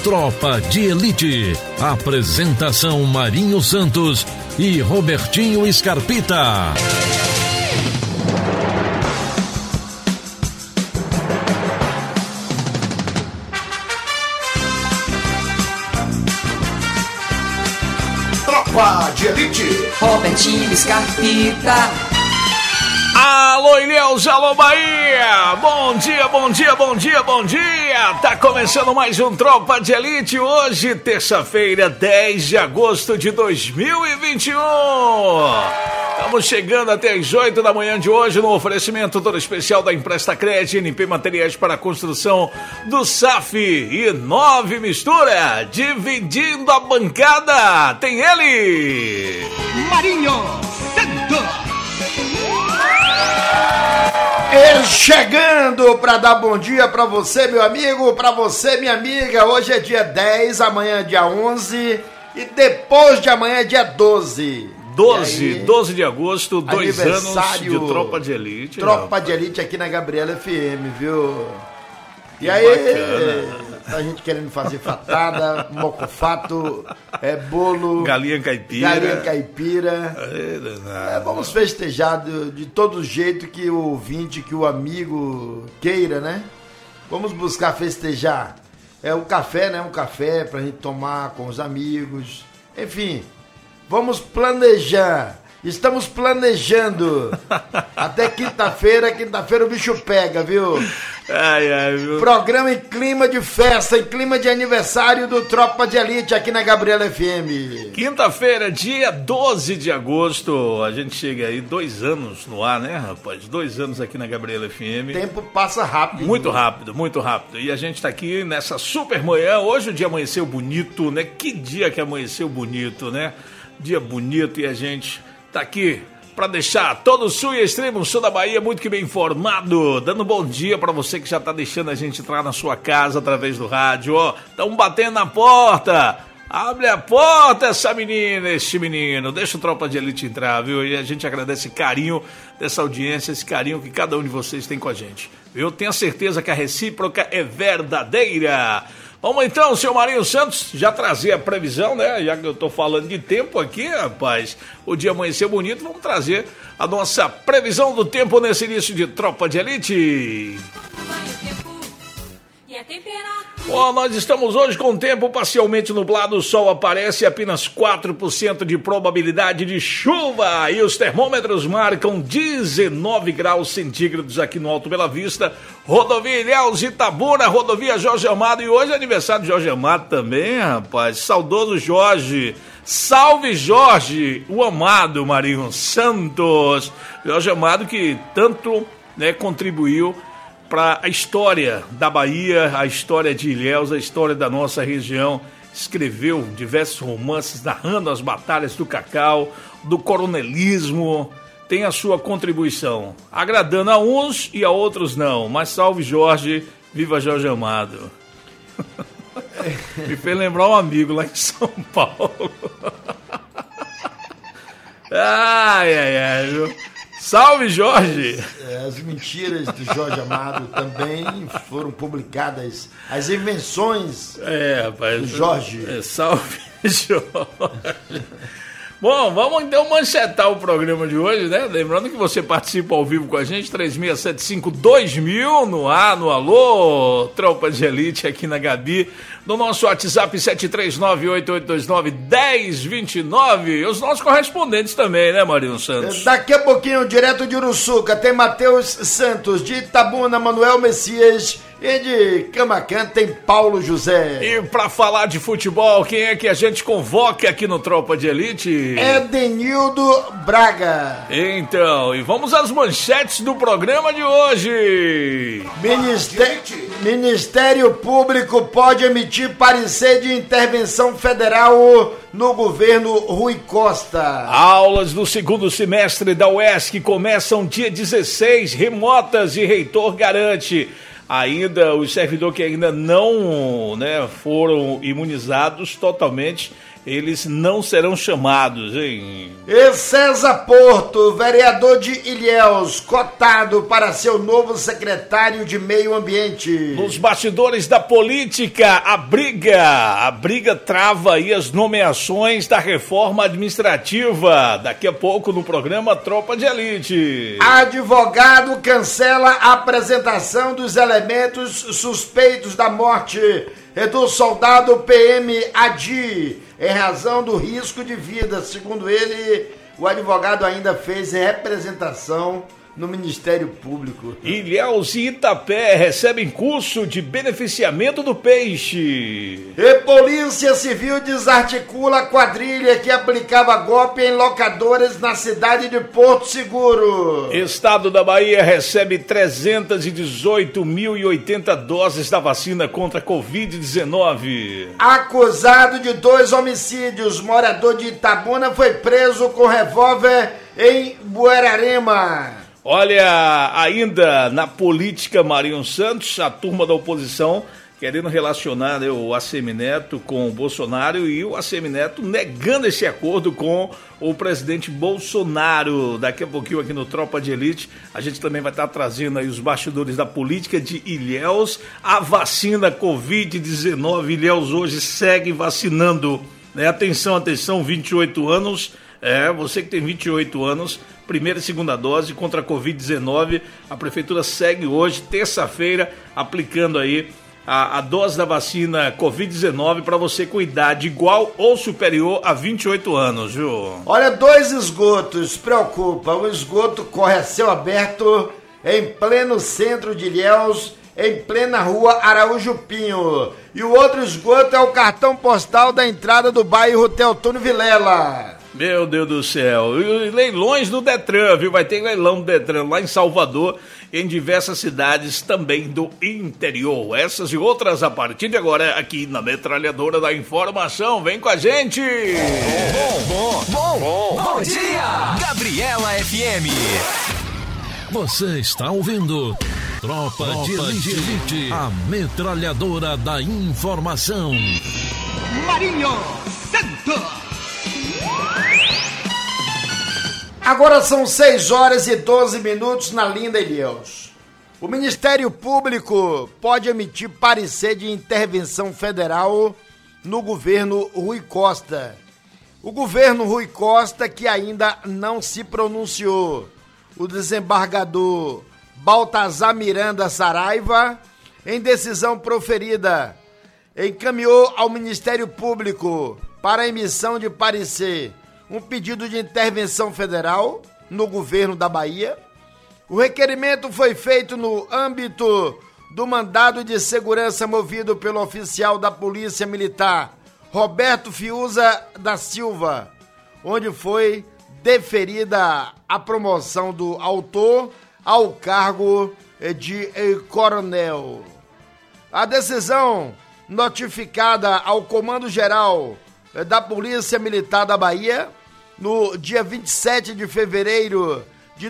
Tropa de Elite. Apresentação Marinho Santos e Robertinho Scarpita. Tropa de Elite. Robertinho Scarpita. Alô, Ilhéus, alô, Bahia! Bom dia, bom dia, bom dia, bom dia! Tá começando mais um Tropa de Elite, hoje, terça-feira, 10 de agosto de 2021. Estamos chegando até as 8 da manhã de hoje no oferecimento todo especial da Empresta Crédito, NP Materiais para a Construção, do SAF e 9 Mistura. Dividindo a bancada, tem ele! Marinho Santos. Chegando para dar bom dia para você, meu amigo, para você, minha amiga. Hoje é dia 10, amanhã é dia 11 e depois de amanhã é dia 12. 12 de agosto, 2 anos de Tropa de Elite. Tropa de Elite aqui na Gabriela FM, viu? E aí, a gente querendo fazer fatada, mocofato, bolo... Galinha caipira. Vamos festejar de todo jeito que o ouvinte, que o amigo queira, né? Vamos buscar festejar. Um café, né? Um café pra gente tomar com os amigos. Enfim, vamos planejar. Estamos planejando. Até quinta-feira o bicho pega, viu? Viu? Programa em clima de festa, em clima de aniversário do Tropa de Elite aqui na Gabriela FM. Quinta-feira, dia 12 de agosto, a gente chega aí 2 anos no ar, né, rapaz? 2 anos aqui na Gabriela FM. O tempo passa rápido. Muito rápido, muito rápido. E a gente tá aqui nessa super manhã. Hoje o dia amanheceu bonito, né? Que dia que amanheceu bonito, né? Dia bonito e a gente tá aqui para deixar todo o sul e extremo sul da Bahia muito que bem informado, dando bom dia para você que já tá deixando a gente entrar na sua casa através do rádio, ó, tão batendo na porta, abre a porta essa menina, este menino, deixa o Tropa de Elite entrar, viu, e a gente agradece carinho dessa audiência, esse carinho que cada um de vocês tem com a gente, eu tenho certeza que a recíproca é verdadeira. Vamos então, seu Marinho Santos, já trazer a previsão, né? Já que eu tô falando de tempo aqui, rapaz, o dia amanheceu bonito, vamos trazer a nossa previsão do tempo nesse início de Tropa de Elite. Bom, nós estamos hoje com o tempo parcialmente nublado, o sol aparece e apenas 4% de probabilidade de chuva. E os termômetros marcam 19 graus centígrados aqui no Alto Bela Vista, rodovia Ilhéus Itabuna, rodovia Jorge Amado. E hoje é aniversário de Jorge Amado também, rapaz. Saudoso Jorge. Salve Jorge, o amado Marinho Santos. Jorge Amado que tanto, né, contribuiu para a história da Bahia, a história de Ilhéus, a história da nossa região. Escreveu diversos romances narrando as batalhas do cacau, do coronelismo. Tem a sua contribuição, agradando a uns e a outros não. Mas salve Jorge, viva Jorge Amado. Me fez lembrar um amigo lá em São Paulo. Ai, salve, Jorge! As mentiras do Jorge Amado também foram publicadas. As invenções rapaz, do Jorge. Salve, Jorge! Bom, vamos então manchetar o programa de hoje, né? Lembrando que você participa ao vivo com a gente, 3675-2000 no ar, no Alô, Tropa de Elite aqui na Gabi, no nosso WhatsApp 739-8829-1029, e os nossos correspondentes também, né, Marinho Santos? Daqui a pouquinho, direto de Uruçuca, tem Matheus Santos, de Itabuna, Manuel Messias, e de Camacan tem Paulo José. E pra falar de futebol, quem é que a gente convoca aqui no Tropa de Elite? Edenildo Braga. Então, e vamos às manchetes do programa de hoje. Ministério Público pode emitir parecer de intervenção federal no governo Rui Costa. Aulas do segundo semestre da UESC começam dia 16, remotas, e reitor garante. Ainda os servidores que ainda não, né, foram imunizados totalmente, eles não serão chamados, hein? E César Porto, vereador de Ilhéus, cotado para ser o novo secretário de Meio Ambiente. Nos bastidores da política, a briga trava aí as nomeações da reforma administrativa. Daqui a pouco no programa Tropa de Elite. Advogado cancela a apresentação dos elementos suspeitos da morte do soldado PM Adi, em razão do risco de vida. Segundo ele, o advogado ainda fez representação no Ministério Público. Ilhéus e Itapé recebem curso de beneficiamento do peixe. E Polícia Civil desarticula a quadrilha que aplicava golpe em locadoras na cidade de Porto Seguro. Estado da Bahia recebe 318.080 doses da vacina contra a Covid-19. Acusado de 2 homicídios, morador de Itabuna foi preso com revólver em Buerarema. Olha, ainda na política, Marinho Santos, a turma da oposição querendo relacionar, né, o Assemineto com o Bolsonaro e o Assemineto negando esse acordo com o presidente Bolsonaro. Daqui a pouquinho aqui no Tropa de Elite, a gente também vai estar trazendo aí os bastidores da política de Ilhéus, a vacina Covid-19. Ilhéus hoje segue vacinando, né? Atenção, 28 anos, você que tem 28 anos, primeira e segunda dose contra a Covid-19, a prefeitura segue hoje, terça-feira, aplicando aí a dose da vacina Covid-19 para você com idade igual ou superior a 28 anos, viu? Olha, 2 esgotos preocupa. Um esgoto corre a céu aberto em pleno centro de Ilhéus, em plena rua Araújo Pinho. E o outro esgoto é o cartão postal da entrada do bairro Teotônio Vilela. Meu Deus do céu, e leilões do Detran, viu? Vai ter leilão do Detran lá em Salvador, em diversas cidades também do interior. Essas e outras a partir de agora aqui na Metralhadora da Informação. Vem com a gente! Bom dia! Gabriela FM. Você está ouvindo Tropa de Elite, a Metralhadora da Informação. Marinho Santos. Agora são 6h12 na linda Ilhéus. O Ministério Público pode emitir parecer de intervenção federal no governo Rui Costa. O governo Rui Costa que ainda não se pronunciou. O desembargador Baltazar Miranda Saraiva, em decisão proferida, encaminhou ao Ministério Público para a emissão de parecer um pedido de intervenção federal no governo da Bahia. O requerimento foi feito no âmbito do mandado de segurança movido pelo oficial da Polícia Militar, Roberto Fiuza da Silva, onde foi deferida a promoção do autor ao cargo de coronel. A decisão notificada ao Comando-Geral da Polícia Militar da Bahia no dia 27 de fevereiro de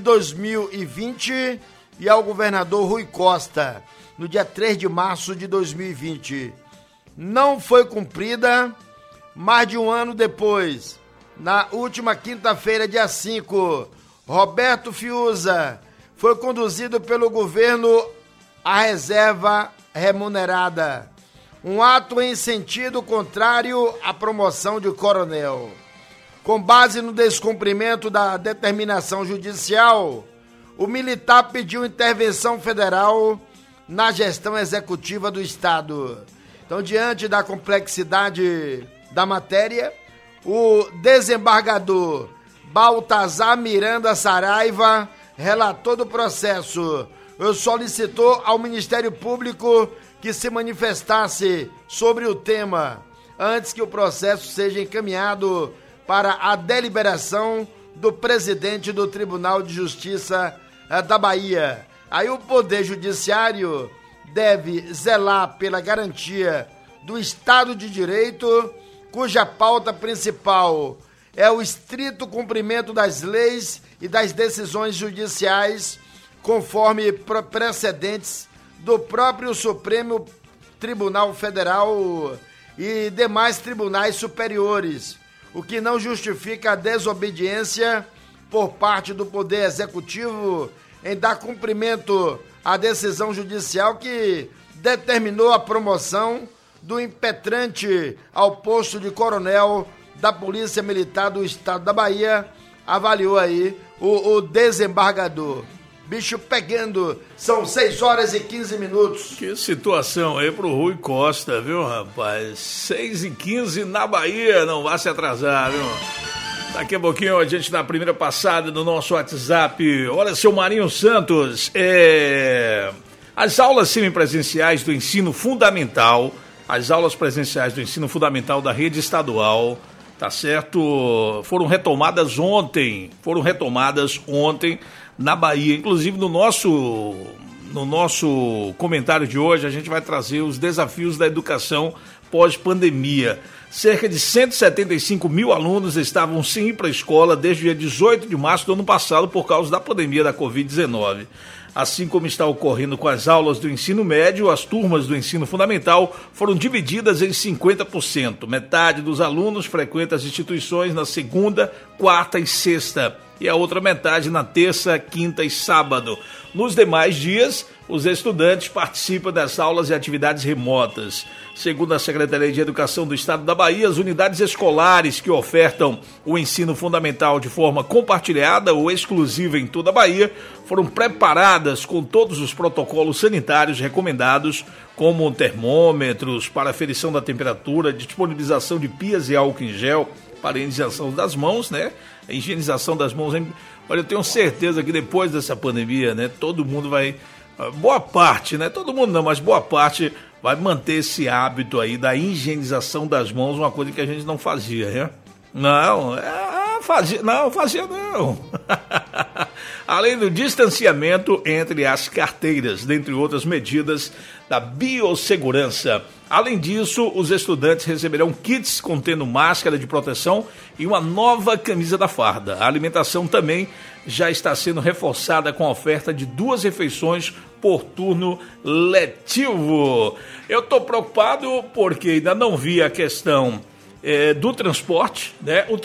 2020 e ao governador Rui Costa no dia 3 de março de 2020. Não foi cumprida. Mais de um ano depois, na última quinta-feira, dia 5, Roberto Fiuza foi conduzido pelo governo à reserva remunerada. Um ato em sentido contrário à promoção de coronel. Com base no descumprimento da determinação judicial, o militar pediu intervenção federal na gestão executiva do Estado. Então, diante da complexidade da matéria, o desembargador Baltazar Miranda Saraiva, relator do processo, solicitou ao Ministério Público que se manifestasse sobre o tema antes que o processo seja encaminhado para a deliberação do presidente do Tribunal de Justiça da Bahia. Aí o Poder Judiciário deve zelar pela garantia do Estado de Direito, cuja pauta principal é o estrito cumprimento das leis e das decisões judiciais, conforme precedentes do próprio Supremo Tribunal Federal, e demais tribunais superiores, o que não justifica a desobediência por parte do Poder Executivo em dar cumprimento à decisão judicial que determinou a promoção do impetrante ao posto de coronel da Polícia Militar do Estado da Bahia, avaliou aí o desembargador. Bicho pegando, são 6h15. Que situação aí pro Rui Costa, viu, rapaz? 6h15 na Bahia, não vai se atrasar, viu? Daqui a pouquinho a gente dá a primeira passada no nosso WhatsApp. Olha, seu Marinho Santos, as aulas semipresenciais do ensino fundamental, as aulas presenciais do ensino fundamental da rede estadual, tá certo? Foram retomadas ontem na Bahia. Inclusive no nosso comentário de hoje a gente vai trazer os desafios da educação pós-pandemia. Cerca de 175 mil alunos estavam sem ir para a escola desde o dia 18 de março do ano passado por causa da pandemia da Covid-19. Assim como está ocorrendo com as aulas do ensino médio, as turmas do ensino fundamental foram divididas em 50%. Metade dos alunos frequenta as instituições na segunda, quarta e sexta, e a outra metade na terça, quinta e sábado. Nos demais dias, os estudantes participam das aulas e atividades remotas. Segundo a Secretaria de Educação do Estado da Bahia, as unidades escolares que ofertam o ensino fundamental de forma compartilhada ou exclusiva em toda a Bahia foram preparadas com todos os protocolos sanitários recomendados, como termômetros para aferição da temperatura, disponibilização de pias e álcool em gel para a higienização das mãos, né? A higienização das mãos. Olha, eu tenho certeza que depois dessa pandemia, né, todo mundo vai, boa parte, né, todo mundo não, mas boa parte vai manter esse hábito aí da higienização das mãos, uma coisa que a gente não fazia, né? Fazia não. Além do distanciamento entre as carteiras, dentre outras medidas da biossegurança. Além disso, os estudantes receberão kits contendo máscara de proteção e uma nova camisa da farda. A alimentação também já está sendo reforçada com a oferta de 2 refeições por turno letivo. Eu estou preocupado porque ainda não vi a questão do transporte, né? O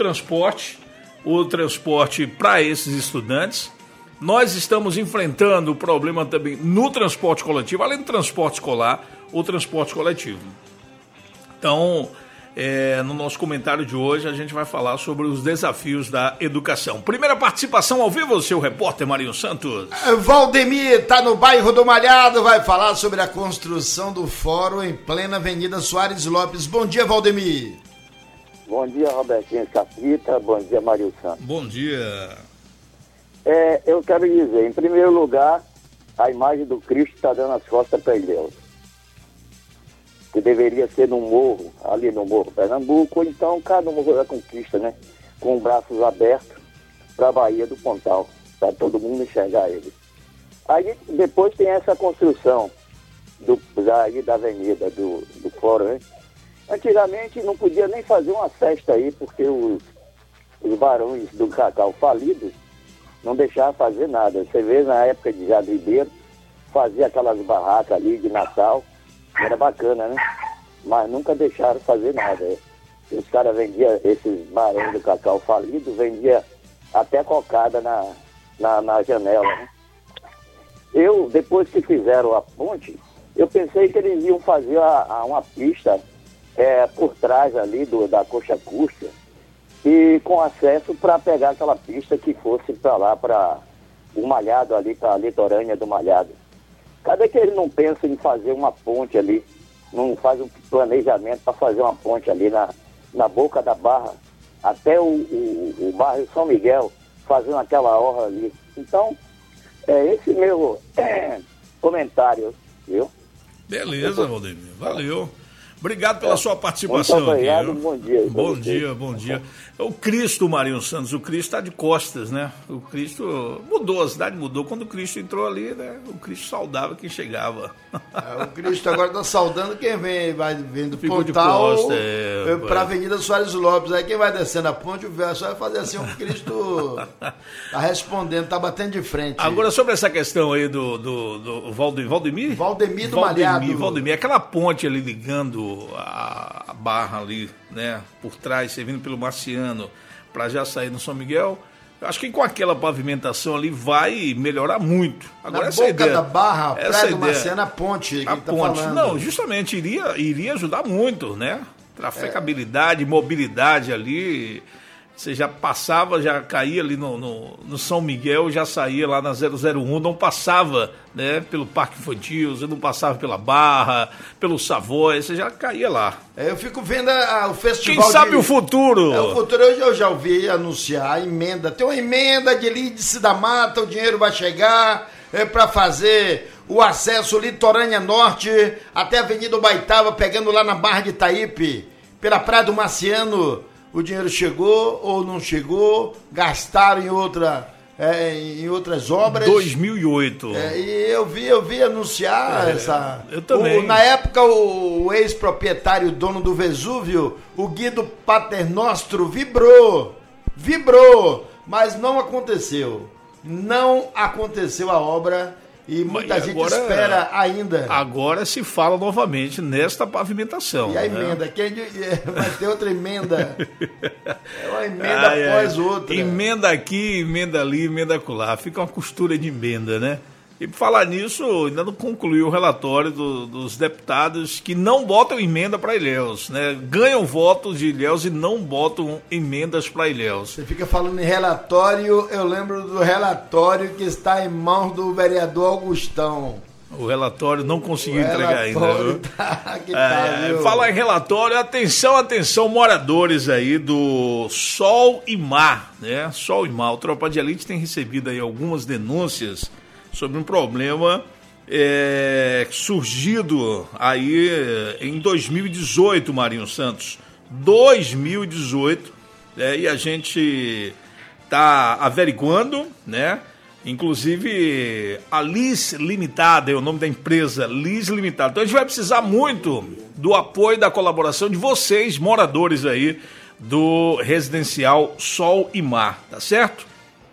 transporte para esses estudantes. Nós estamos enfrentando o problema também no transporte coletivo, além do transporte escolar, o transporte coletivo. Então, no nosso comentário de hoje, a gente vai falar sobre os desafios da educação. Primeira participação ao vivo, seu repórter Marinho Santos. Valdemir está no bairro do Malhado, vai falar sobre a construção do fórum em plena Avenida Soares Lopes. Bom dia, Valdemir. Bom dia, Robertinho Capita. Bom dia, Marinho Santos. Bom dia. Eu quero dizer, em primeiro lugar, a imagem do Cristo está dando as costas para Ilhéus, que deveria ser no morro, ali no Morro Pernambuco, ou então cada Morro da Conquista, né? Com braços abertos para a Baía do Pontal, para todo mundo enxergar ele. Aí depois tem essa construção da avenida do fórum, né? Antigamente não podia nem fazer uma festa aí, porque os barões do Cacau falidos não deixavam fazer nada. Você vê na época de Jado Ribeiro, fazia aquelas barracas ali de Natal, era bacana, né? Mas nunca deixaram fazer nada. Os caras vendiam, esses barões do Cacau falidos, vendia até cocada na janela, né? Depois que fizeram a ponte, eu pensei que eles iam fazer uma pista por trás ali da Coxa Acústica, e com acesso para pegar aquela pista que fosse para lá, para o Malhado ali, para a litorânea do Malhado. Cadê que ele não pensa em fazer uma ponte ali, não faz um planejamento para fazer uma ponte ali na boca da barra, até o bairro São Miguel, fazendo aquela orla ali. Então, esse meu comentário, viu? Beleza, Valdemir, valeu. Obrigado pela sua participação. Muito obrigado, aqui, bom dia. Bom dia. O Cristo, Marinho Santos, o Cristo está de costas, né? O Cristo mudou, a cidade mudou. Quando o Cristo entrou ali, né? O Cristo saudava quem chegava. O Cristo agora está saudando quem vai vindo do Pontal para a Avenida Soares Lopes. Aí quem vai descendo a ponte, o verso vai fazer assim, o Cristo está respondendo, está batendo de frente. Agora, sobre essa questão aí do Valdemir? Valdemir do Malhado. Valdemir, aquela ponte ali ligando a a barra ali, né, por trás, você vindo pelo Marciano, para já sair no São Miguel, eu acho que com aquela pavimentação ali vai melhorar muito. Agora, na boca da barra, Praia do Marciano, a ponte. A ponte, não, justamente iria ajudar muito, né? Trafegabilidade, mobilidade ali. Você já passava, já caía ali no São Miguel, já saía lá na 001, não passava, né, pelo Parque Infantil, você não passava pela Barra, pelo Savoy, você já caía lá. Eu fico vendo o festival. Quem sabe o futuro? O futuro eu já ouvi anunciar a emenda. Tem uma emenda de Lídice da Mata, o dinheiro vai chegar para fazer o acesso litorânea norte até a Avenida Ubaitava, pegando lá na Barra de Itaípe, pela Praia do Marciano. O dinheiro chegou ou não chegou, gastaram em outras obras. 2008. E eu vi anunciar essa. Eu também. Na época, o ex-proprietário, dono do Vesúvio, o Guido Paternostro, vibrou, mas não aconteceu. Não aconteceu a obra. E muita gente espera ainda. Agora se fala novamente nesta pavimentação. E a emenda? Vai ter outra emenda. É uma emenda após outra. Emenda aqui, emenda ali, emenda acolá. Fica uma costura de emenda, né? E por falar nisso, ainda não concluiu o relatório dos deputados que não botam emenda para Ilhéus, né? Ganham votos de Ilhéus e não botam emendas para Ilhéus. Você fica falando em relatório, eu lembro do relatório que está em mãos do vereador Augustão. O relatório não conseguiu entregar ainda. Viu? Fala em relatório, atenção, moradores aí do Sol e Mar, né? Sol e Mar. O Tropa de Elite tem recebido aí algumas denúncias sobre um problema surgido aí em 2018, Marinho Santos. 2018, e a gente está averiguando, né? Inclusive, a Liz Limitada é o nome da empresa, Liz Limitada. Então a gente vai precisar muito do apoio e da colaboração de vocês, moradores aí do residencial Sol e Mar, tá certo?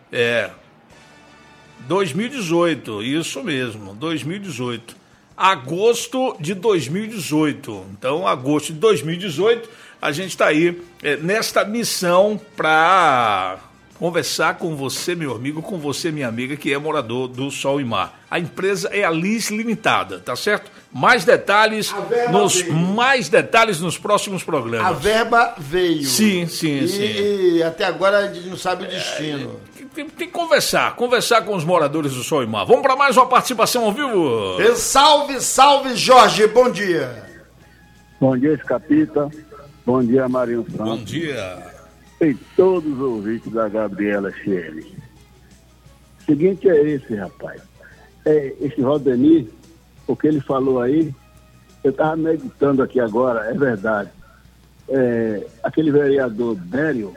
2018, isso mesmo, 2018. Agosto de 2018. Então, agosto de 2018, a gente está aí nesta missão para conversar com você, meu amigo, com você, minha amiga, que é morador do Sol e Mar. A empresa é a Liz Limitada, tá certo? Mais detalhes nos próximos programas. A verba veio. Sim. E até agora a gente não sabe o destino. Tem que conversar com os moradores do Sol e Mar. Vamos para mais uma participação ao vivo? Salve, Jorge, bom dia. Bom dia, Escapita. Bom dia, Marinho Santos. Bom dia. E todos os ouvintes da Gabriela FM. O seguinte é esse, rapaz. Esse Valdemir, o que ele falou aí, eu estava meditando aqui agora, é verdade. Aquele vereador Dério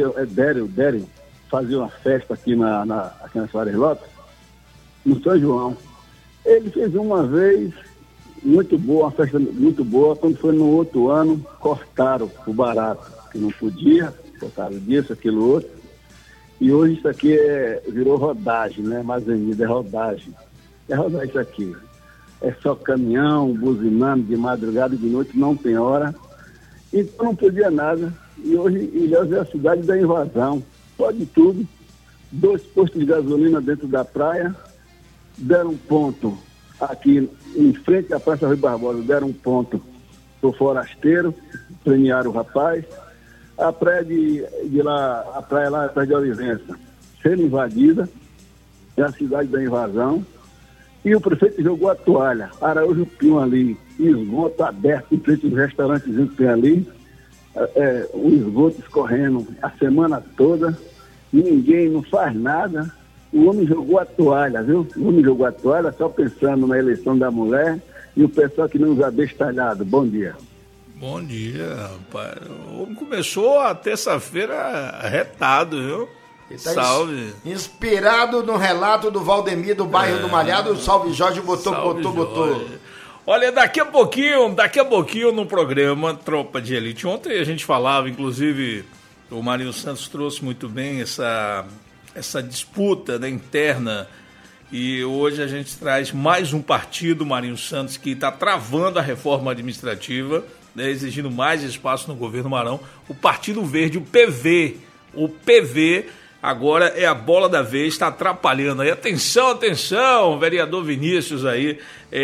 fazia uma festa aqui aqui na Soares Lopes, no São João. Ele fez uma vez muito boa, uma festa muito boa. Quando foi no outro ano, cortaram o barato, que não podia, cortaram disso, aquilo outro. E hoje isso aqui virou rodagem, né? Mais avenida, é rodagem. É rodagem isso aqui. É só caminhão, buzinando de madrugada e de noite, não tem hora. Então não podia nada. E hoje Ilhéus é a cidade da invasão. Pode tudo. 2 postos de gasolina dentro da praia. Deram um ponto aqui em frente à Praça Rui Barbosa, deram um ponto pro forasteiro, premiaram o rapaz. A praia a praia lá perto de Olivença, sendo invadida, é a cidade da invasão. E o prefeito jogou a toalha. Araújo Pinho ali, esgoto aberto em frente aos restaurantezinhos que tem ali. O esgoto escorrendo a semana toda. Ninguém não faz nada. O homem jogou a toalha, viu? O homem jogou a toalha só pensando na eleição da mulher e o pessoal que não usa bestalhado. Bom dia. Bom dia, rapaz. O homem começou a terça-feira retado, viu? Tá salve. Inspirado no relato do Valdemir do bairro do Malhado, Salve Jorge botou. Olha, daqui a pouquinho no programa Tropa de Elite. Ontem a gente falava, inclusive, o Marinho Santos trouxe muito bem essa disputa, né, interna E hoje a gente traz mais um partido, Marinho Santos, que está travando a reforma administrativa, né, exigindo mais espaço no governo Marão. O Partido Verde, o PV. O PV agora é a bola da vez, está atrapalhando aí. Atenção, vereador Vinícius aí,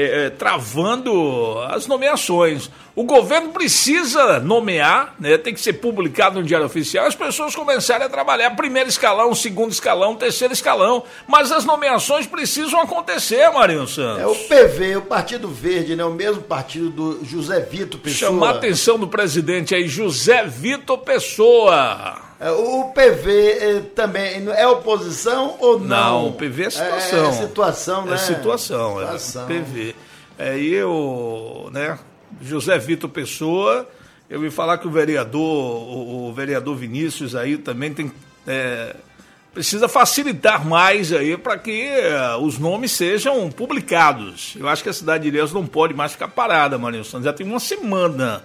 travando as nomeações. O governo precisa nomear, né, tem que ser publicado no Diário Oficial, as pessoas começarem a trabalhar primeiro escalão, segundo escalão, terceiro escalão, mas as nomeações precisam acontecer, Marinho Santos. É o PV, o Partido Verde, né, o mesmo partido do José Vitor Pessoa. Chamar a atenção do presidente aí, José Vitor Pessoa. O PV também é oposição ou não? Não, o PV é situação. É situação, né? É situação. PV. E o José Vitor Pessoa, eu ouvi falar que o vereador Vinícius aí também precisa facilitar mais aí para que os nomes sejam publicados. Eu acho que a cidade de Ilhéus não pode mais ficar parada, Marinho Santos. Já tem uma semana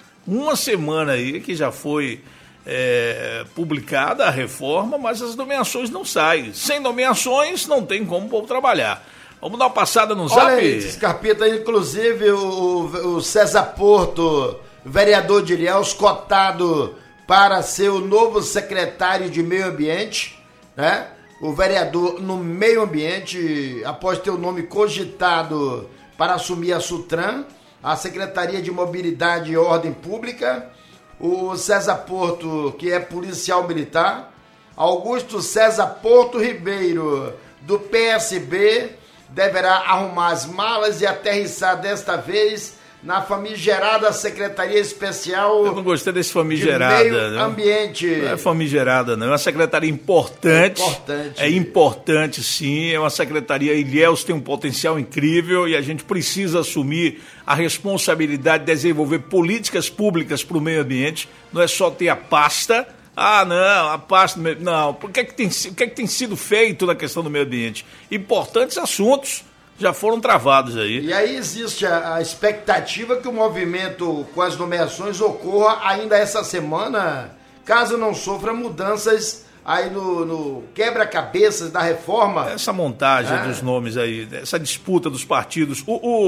aí que já foi publicada a reforma, mas as nomeações não saem. Sem nomeações não tem como o povo trabalhar. Vamos dar uma passada no Zap? Olha aí, Scarpita, inclusive o César Porto, vereador de Ilhéus, cotado para ser o novo secretário de Meio Ambiente, né? O vereador no Meio Ambiente, após ter o nome cogitado para assumir a SUTRAN, a Secretaria de Mobilidade e Ordem Pública. O César Porto, que é policial militar. Augusto César Porto Ribeiro, do PSB, deverá arrumar as malas e aterrissar desta vez na famigerada Secretaria Especial. Eu não gostei desse famigerada. De Meio Ambiente. Não é famigerada, não. É uma secretaria importante. É importante, sim. É uma secretaria. Ilhéus tem um potencial incrível e a gente precisa assumir a responsabilidade de desenvolver políticas públicas para o meio ambiente. Não é só ter a pasta. A pasta. Não. O que é que tem sido feito na questão do meio ambiente? Importantes assuntos já foram travados aí. E aí existe a expectativa que o movimento com as nomeações ocorra ainda essa semana, caso não sofra mudanças aí no quebra-cabeças da reforma. Essa montagem dos nomes aí, essa disputa dos partidos,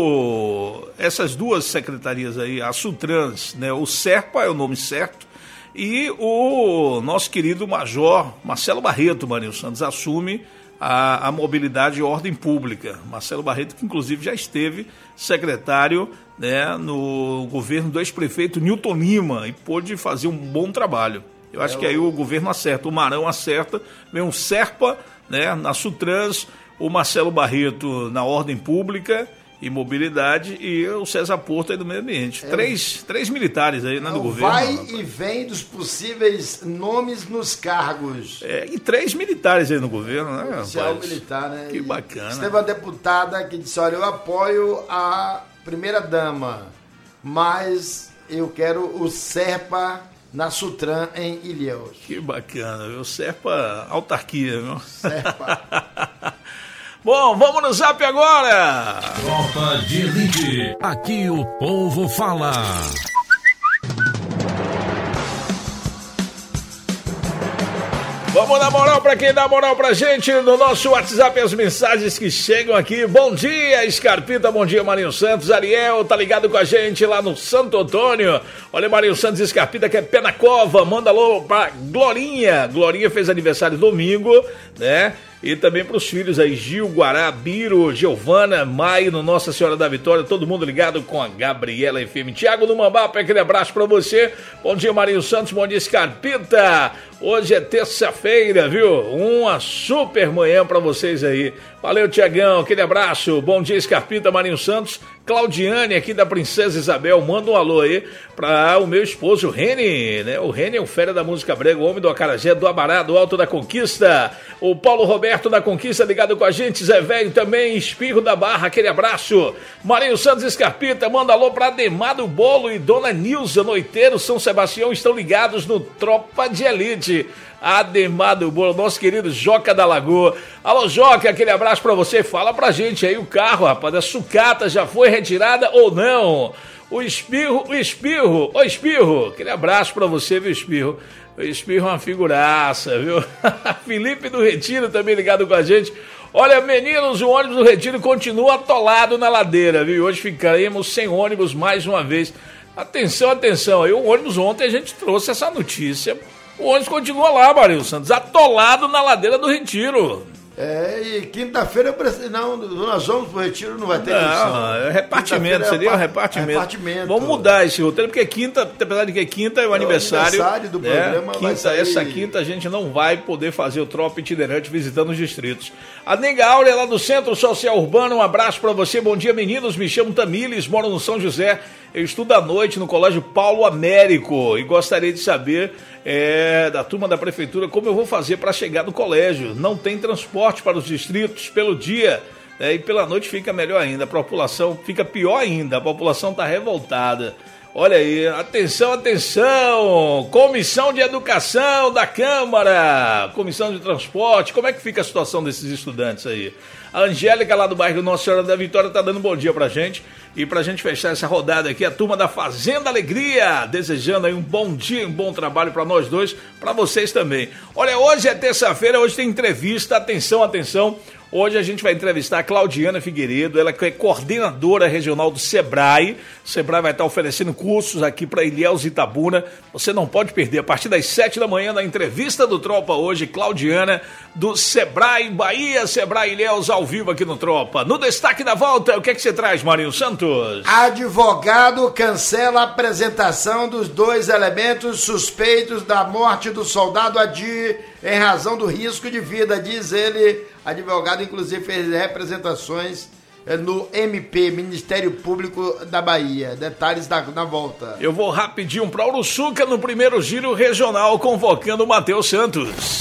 essas duas secretarias aí, a SUTRANS, né, o SERPA é o nome certo, e o nosso querido Major Marcelo Barreto, Marinho Santos, assume a mobilidade e ordem pública. Marcelo Barreto, que inclusive já esteve secretário, né, no governo do ex-prefeito Newton Lima e pôde fazer um bom trabalho. Eu acho que aí o governo acerta, o Marão acerta, vem um SERPA, né, na SUTRANS, o Marcelo Barreto na ordem pública e mobilidade e o César Porto aí do meio ambiente. Três militares aí, né, do governo. Vai e vem dos possíveis nomes nos cargos. E 3 militares aí no governo, né? Oficial militar, né? Que bacana. Teve uma deputada que disse, olha, eu apoio a primeira-dama, mas eu quero o SERPA na SUTRAN em Ilhéus. Que bacana, viu? SERPA autarquia, viu? SERPA. Bom, vamos no Zap agora! Tropa de Elite. Aqui o povo fala. Vamos dar moral pra quem dá moral pra gente no nosso WhatsApp, as mensagens que chegam aqui. Bom dia, Scarpita, bom dia, Marinho Santos. Ariel tá ligado com a gente lá no Santo Antônio. Olha, Marinho Santos e Scarpita, que é pé na cova. Manda alô pra Glorinha. Glorinha fez aniversário domingo, né? E também para os filhos aí, Gil, Guará, Biro, Giovana, Maio, no Nossa Senhora da Vitória, todo mundo ligado com a Gabriela FM. Tiago do Mambapa, aquele abraço para você. Bom dia, Marinho Santos, bom dia, Scarpita. Hoje é terça-feira, viu? Uma super manhã para vocês aí. Valeu, Tiagão, aquele abraço. Bom dia, Scarpita, Marinho Santos. Claudiane, aqui da Princesa Isabel, manda um alô aí para o meu esposo, o Reni, né? O Reni é o fera da música brega, o homem do acarajé, do Abará, do Alto da Conquista. O Paulo Roberto da Conquista ligado com a gente, Zé Velho também, Espirro da Barra, aquele abraço. Marinho Santos e Scarpita, manda alô para Ademar do Bolo e Dona Nilza Noiteiro, São Sebastião, estão ligados no Tropa de Elite. Ademar do Bolo, nosso querido Joca da Lagoa. Alô, Joca, aquele abraço pra você. Fala pra gente aí, o carro, rapaz, da sucata já foi retirada ou não? O Espirro, ô Espirro, aquele abraço pra você, viu, Espirro? O Espirro é uma figuraça, viu? Felipe do Retiro também ligado com a gente. Olha, meninos, o ônibus do Retiro continua atolado na ladeira, viu? Hoje ficaremos sem ônibus mais uma vez. Atenção, atenção. Aí o ônibus ontem a gente trouxe essa notícia. O ônibus continua lá, Marinho Santos, atolado na ladeira do Retiro. E quinta-feira, não, nós vamos pro Retiro, não vai ter condição. Não, é repartimento, seria um repartimento. Vamos mudar esse roteiro, porque quinta, apesar de que quinta é o aniversário do programa. Quinta, essa quinta a gente não vai poder fazer o Tropa Itinerante visitando os distritos. A Nega Áurea, lá do Centro Social Urbano, um abraço pra você, bom dia meninos, me chamo Tamires, moro no São José, eu estudo à noite no Colégio Paulo Américo e gostaria de saber da turma da prefeitura como eu vou fazer para chegar no colégio. Não tem transporte para os distritos pelo dia, e pela noite fica melhor ainda, a população fica pior ainda, a população está revoltada. Olha aí, atenção, atenção, Comissão de Educação da Câmara, Comissão de Transporte, como é que fica a situação desses estudantes aí? A Angélica lá do bairro Nossa Senhora da Vitória tá dando um bom dia pra gente. E pra gente fechar essa rodada aqui, a turma da Fazenda Alegria, desejando aí um bom dia, um bom trabalho pra nós dois, pra vocês também. Olha, hoje é terça-feira, hoje tem entrevista, atenção, atenção. Hoje a gente vai entrevistar a Claudiana Figueiredo, ela que é coordenadora regional do Sebrae. O Sebrae vai estar oferecendo cursos aqui para Ilhéus e Itabuna. Você não pode perder, a partir das 7 da manhã, na entrevista do Tropa hoje, Claudiana, do Sebrae Bahia, Sebrae Ilhéus, ao vivo aqui no Tropa. No destaque da volta, o que é que você traz, Marinho Santos? Advogado cancela a apresentação dos 2 elementos suspeitos da morte do soldado Adir em razão do risco de vida, diz ele. Advogado, inclusive, fez representações no MP, Ministério Público da Bahia. Detalhes na volta. Eu vou rapidinho para Uruçuca no primeiro giro regional, convocando o Matheus Santos.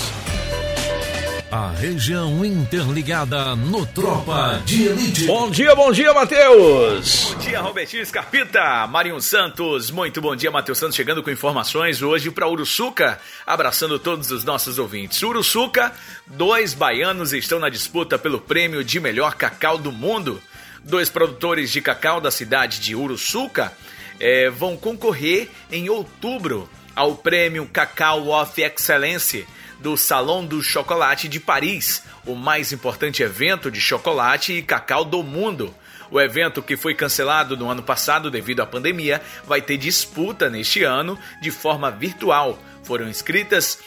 A região interligada no Tropa de Elite. Bom dia, Matheus. Bom dia, Robertinho Scarpita, Marinho Santos. Muito bom dia, Matheus Santos, chegando com informações hoje para Uruçuca, abraçando todos os nossos ouvintes. Uruçuca, 2 baianos estão na disputa pelo prêmio de melhor cacau do mundo. 2 produtores de cacau da cidade de Uruçuca vão concorrer em outubro ao prêmio Cacau of Excellence do Salão do Chocolate de Paris, o mais importante evento de chocolate e cacau do mundo. O evento, que foi cancelado no ano passado devido à pandemia, vai ter disputa neste ano de forma virtual. Foram inscritas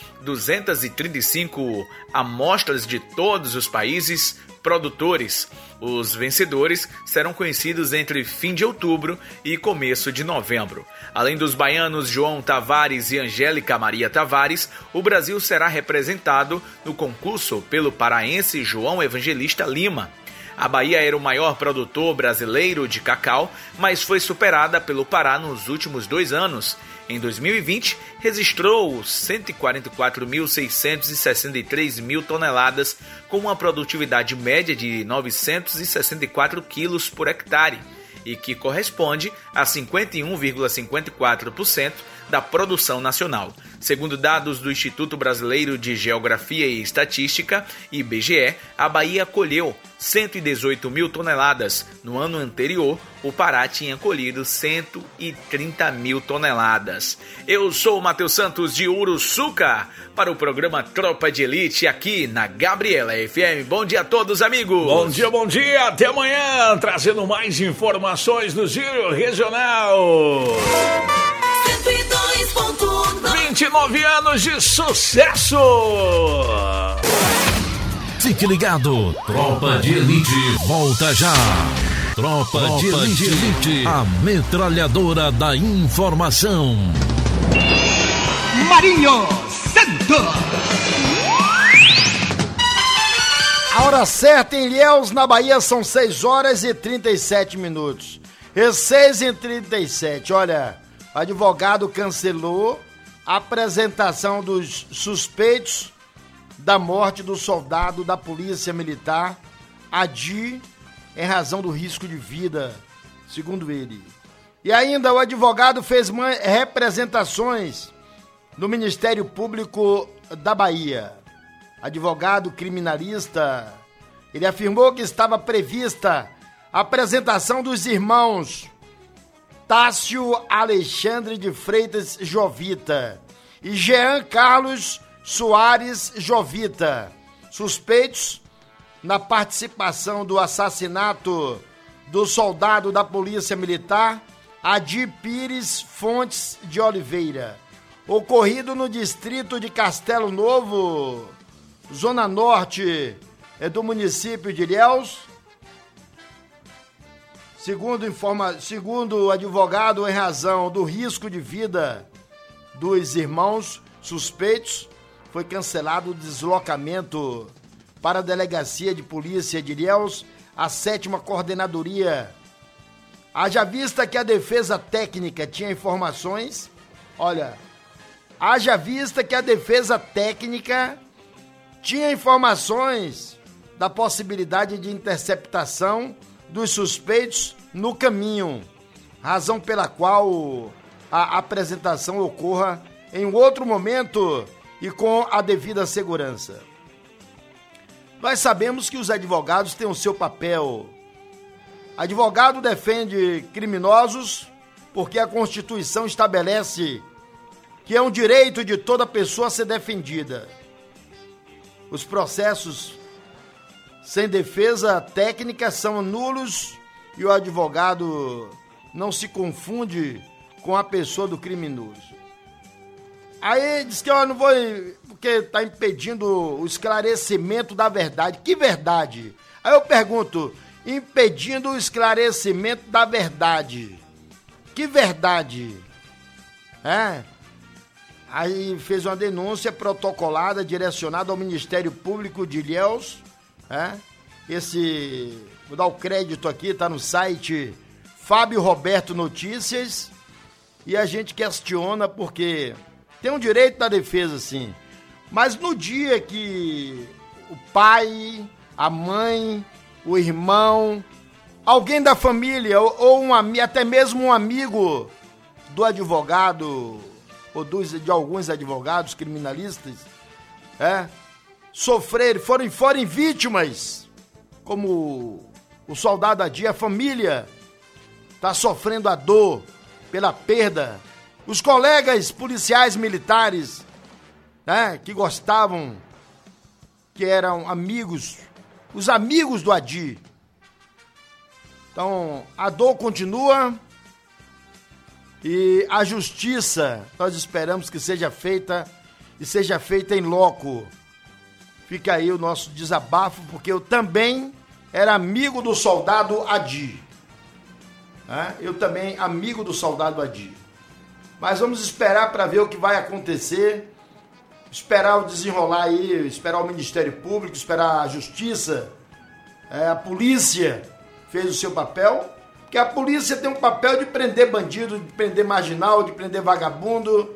235 amostras de todos os países produtores. Os vencedores serão conhecidos entre fim de outubro e começo de novembro. Além dos baianos João Tavares e Angélica Maria Tavares, o Brasil será representado no concurso pelo paraense João Evangelista Lima. A Bahia era o maior produtor brasileiro de cacau, mas foi superada pelo Pará nos últimos 2 anos. Em 2020, registrou 144.663 mil toneladas, com uma produtividade média de 964 quilos por hectare, e que corresponde a 51,54% da produção nacional. Segundo dados do Instituto Brasileiro de Geografia e Estatística, IBGE, a Bahia colheu 118 mil toneladas. No ano anterior, o Pará tinha colhido 130 mil toneladas. Eu sou o Matheus Santos de Uruçuca para o programa Tropa de Elite aqui na Gabriela FM. Bom dia a todos, amigos. Bom dia. Até amanhã, trazendo mais informações do Giro Regional. 29 anos de sucesso. Fique ligado, Tropa de Elite volta já. Tropa de Elite, a metralhadora da informação. Marinho Santos. A hora certa em Ilhéus, na Bahia, são 6 horas e 37 minutos. E 6h37, olha, o advogado cancelou a apresentação dos suspeitos da morte do soldado da Polícia Militar, Adir, em razão do risco de vida, segundo ele. E ainda o advogado fez representações no Ministério Público da Bahia. Advogado criminalista, ele afirmou que estava prevista a apresentação dos irmãos Tássio Alexandre de Freitas Jovita e Jean Carlos Soares Jovita, suspeitos na participação do assassinato do soldado da Polícia Militar, Adir Pires Fontes de Oliveira, ocorrido no distrito de Castelo Novo, zona norte do município de Ilhéus. Segundo o advogado, em razão do risco de vida dos irmãos suspeitos, foi cancelado o deslocamento para a Delegacia de Polícia de Ilhéus, a 7ª Coordenadoria. Haja vista que a defesa técnica tinha informações, da possibilidade de interceptação dos suspeitos no caminho, razão pela qual a apresentação ocorra em outro momento e com a devida segurança. Nós sabemos que os advogados têm o seu papel. Advogado defende criminosos porque a Constituição estabelece que é um direito de toda pessoa ser defendida. Os processos sem defesa técnica são nulos e o advogado não se confunde com a pessoa do criminoso. Aí diz que não vou, porque está impedindo o esclarecimento da verdade. Que verdade? Aí eu pergunto, impedindo o esclarecimento da verdade. Que verdade? Aí fez uma denúncia protocolada, direcionada ao Ministério Público de Ilhéus. Vou dar o crédito aqui, está no site Fábio Roberto Notícias. E a gente questiona porque tem um direito da defesa, sim. Mas no dia que o pai, a mãe, o irmão, alguém da família ou até mesmo um amigo do advogado ou de alguns advogados criminalistas, forem vítimas, como o soldado Adir, a família está sofrendo a dor pela perda. Os colegas policiais militares, que gostavam, que eram amigos, os amigos do Adir. Então, a dor continua e a justiça, nós esperamos que seja feita e seja feita em loco. Fica aí o nosso desabafo, porque eu também era amigo do soldado Adir. Mas vamos esperar para ver o que vai acontecer, esperar o desenrolar aí, esperar o Ministério Público, esperar a Justiça, a polícia fez o seu papel, porque a polícia tem um papel de prender bandido, de prender marginal, de prender vagabundo.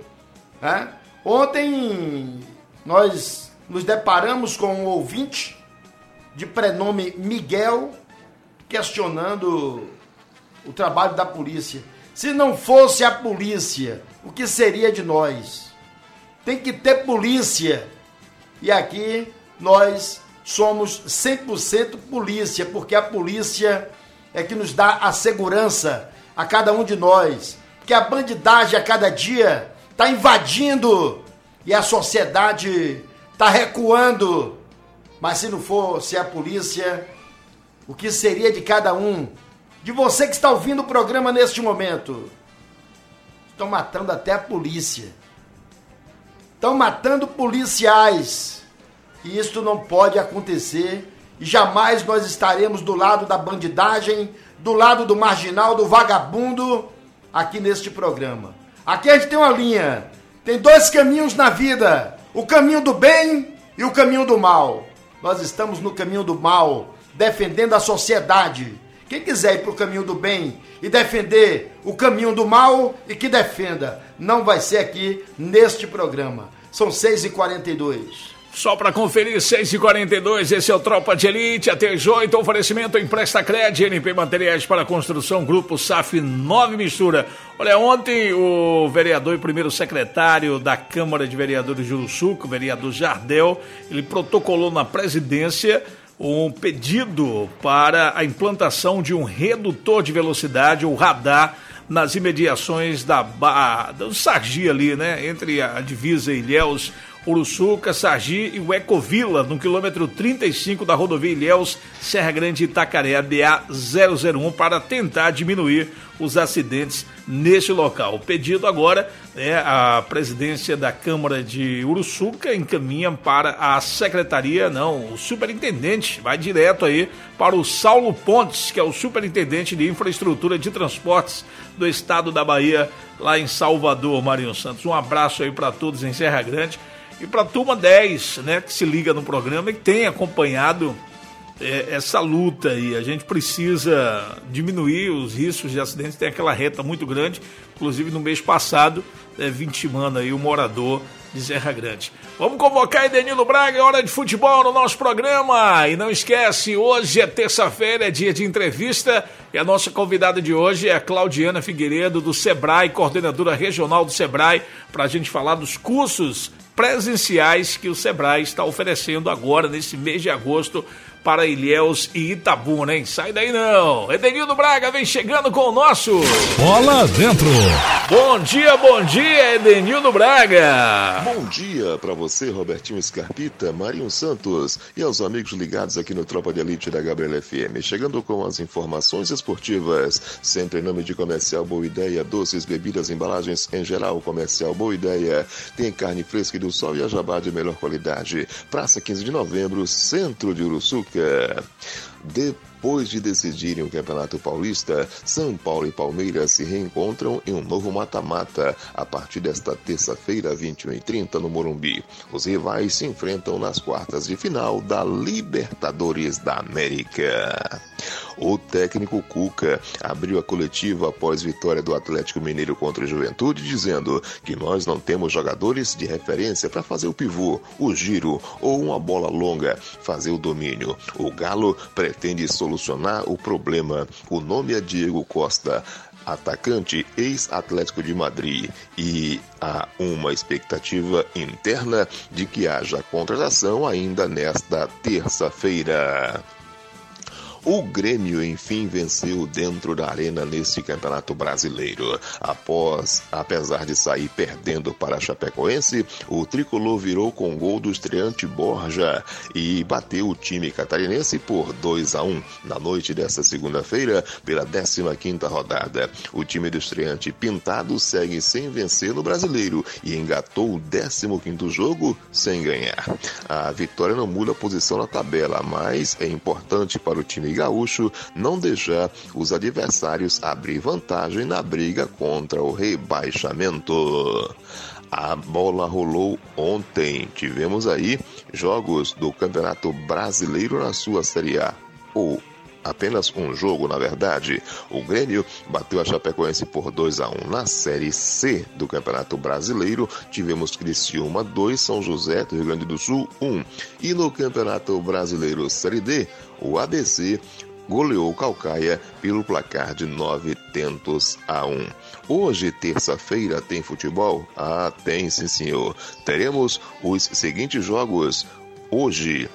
Ontem nós nos deparamos com um ouvinte de prenome Miguel questionando o trabalho da polícia. Se não fosse a polícia, o que seria de nós? Tem que ter polícia. E aqui nós somos 100% polícia, porque a polícia é que nos dá a segurança a cada um de nós. Porque a bandidagem a cada dia está invadindo e a sociedade está recuando. Mas se não fosse a polícia, o que seria de cada um? De você que está ouvindo o programa neste momento. Estão matando até a polícia. Estão matando policiais. E isso não pode acontecer. E jamais nós estaremos do lado da bandidagem, do lado do marginal, do vagabundo, aqui neste programa. Aqui a gente tem uma linha. Tem dois caminhos na vida. O caminho do bem e o caminho do mal. Nós estamos no caminho do mal, defendendo a sociedade. Quem quiser ir para o caminho do bem e defender o caminho do mal, e que defenda, não vai ser aqui neste programa. São 6h42. Só para conferir, 6h42, esse é o Tropa de Elite, até às 8, oferecimento Empresta Cred, NP Materiais para Construção, Grupo SAF 9 Mistura. Olha, ontem o vereador e primeiro secretário da Câmara de Vereadores de Uruçuca, o vereador Jardel, ele protocolou na presidência um pedido para a implantação de um redutor de velocidade, ou radar, nas imediações do Sargi ali, né? Entre a divisa Ilhéus, Uruçuca, Sargi e o Ecovila, no quilômetro 35 da rodovia Ilhéus, Serra Grande, Itacaré, BA 001, para tentar diminuir os acidentes neste local. O pedido agora a presidência da Câmara de Uruçuca encaminha para a secretaria, o superintendente, vai direto aí para o Saulo Pontes, que é o superintendente de infraestrutura de transportes do estado da Bahia, lá em Salvador, Marinho Santos. Um abraço aí para todos em Serra Grande e para a turma 10, que se liga no programa e que tem acompanhado essa luta aí. A gente precisa diminuir os riscos de acidentes, tem aquela reta muito grande, inclusive no mês passado, vitimando aí o morador de Serra Grande. Vamos convocar Edenildo Braga, é hora de futebol no nosso programa. E não esquece, hoje é terça-feira, é dia de entrevista, e a nossa convidada de hoje é a Claudiana Figueiredo, do Sebrae, coordenadora regional do Sebrae, para a gente falar dos cursos presenciais que o Sebrae está oferecendo agora, nesse mês de agosto, para Ilhéus e Itabuna, hein? Sai daí não! Edenildo Braga vem chegando com o nosso Bola Dentro! Bom dia, Edenildo Braga! Bom dia para você, Robertinho Scarpita, Marinho Santos e aos amigos ligados aqui no Tropa de Elite da Gabriela FM. Chegando com as informações esportivas, sempre em nome de Comercial Boa Ideia, doces, bebidas, embalagens em geral, Comercial Boa Ideia. Tem carne fresca e do sol e a jabá de melhor qualidade. Praça 15 de Novembro, centro de Uruçuca. Depois de decidirem o Campeonato Paulista, São Paulo e Palmeiras se reencontram em um novo mata-mata a partir desta terça-feira, 21h30, no Morumbi. Os rivais se enfrentam nas quartas de final da Libertadores da América. O técnico Cuca abriu a coletiva após vitória do Atlético Mineiro contra o Juventude, dizendo que nós não temos jogadores de referência para fazer o pivô, o giro ou uma bola longa, fazer o domínio. O Galo pretende solucionar o problema. O nome é Diego Costa, atacante ex-Atlético de Madrid, e há uma expectativa interna de que haja contratação ainda nesta terça-feira. O Grêmio, enfim, venceu dentro da arena neste Campeonato Brasileiro. Apesar de sair perdendo para a Chapecoense, o tricolor virou com gol do estreante Borja e bateu o time catarinense por 2-1 na noite desta segunda-feira pela 15ª rodada. O time do estreante Pintado segue sem vencer no Brasileiro e engatou o 15º jogo sem ganhar. A vitória não muda a posição na tabela, mas é importante para o time gaúcho não deixar os adversários abrir vantagem na briga contra o rebaixamento. A bola rolou ontem. Tivemos aí jogos do Campeonato Brasileiro na sua Série A. Ou apenas um jogo, na verdade. O Grêmio bateu a Chapecoense por 2-1. Na Série C do Campeonato Brasileiro, tivemos Criciúma 2, São José do Rio Grande do Sul 1. E no Campeonato Brasileiro Série D, o ABC goleou o Caucaia pelo placar de 9-1. Hoje, terça-feira, tem futebol? Tem sim, senhor. Teremos os seguintes jogos hoje.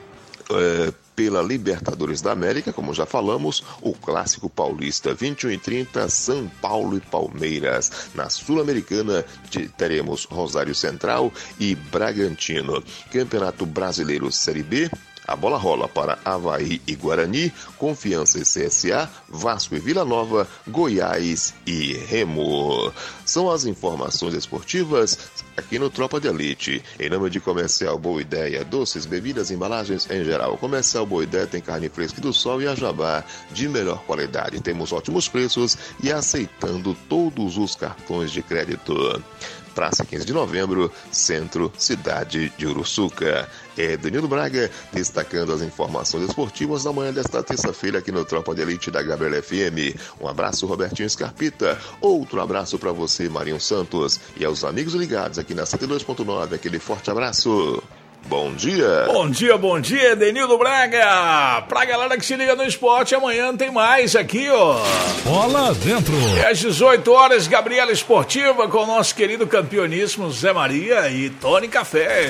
Pela Libertadores da América, como já falamos, o Clássico Paulista, 21h30, São Paulo e Palmeiras. Na Sul-Americana, teremos Rosário Central e Bragantino. Campeonato Brasileiro Série B, a bola rola para Avaí e Guarani, Confiança e CSA, Vasco e Vila Nova, Goiás e Remo. São as informações esportivas aqui no Tropa de Elite. Em nome de Comercial Boa Ideia, doces, bebidas, embalagens em geral. Comercial Boa Ideia tem carne fresca do sol e a jabá de melhor qualidade. Temos ótimos preços e aceitando todos os cartões de crédito. Praça 15 de Novembro, Centro, cidade de Uruçuca. Edenildo Braga, destacando as informações esportivas da manhã desta terça-feira aqui no Tropa de Elite da Gabriela FM. Um abraço, Robertinho Scarpita. Outro abraço para você, Marinho Santos. E aos amigos ligados aqui na 102.9, aquele forte abraço. Bom dia. Bom dia, Denildo Braga. Pra galera que se liga no esporte, amanhã tem mais aqui, ó. Bola dentro. É às 18 horas, Gabriela Esportiva com o nosso querido campeoníssimo Zé Maria e Tony Café.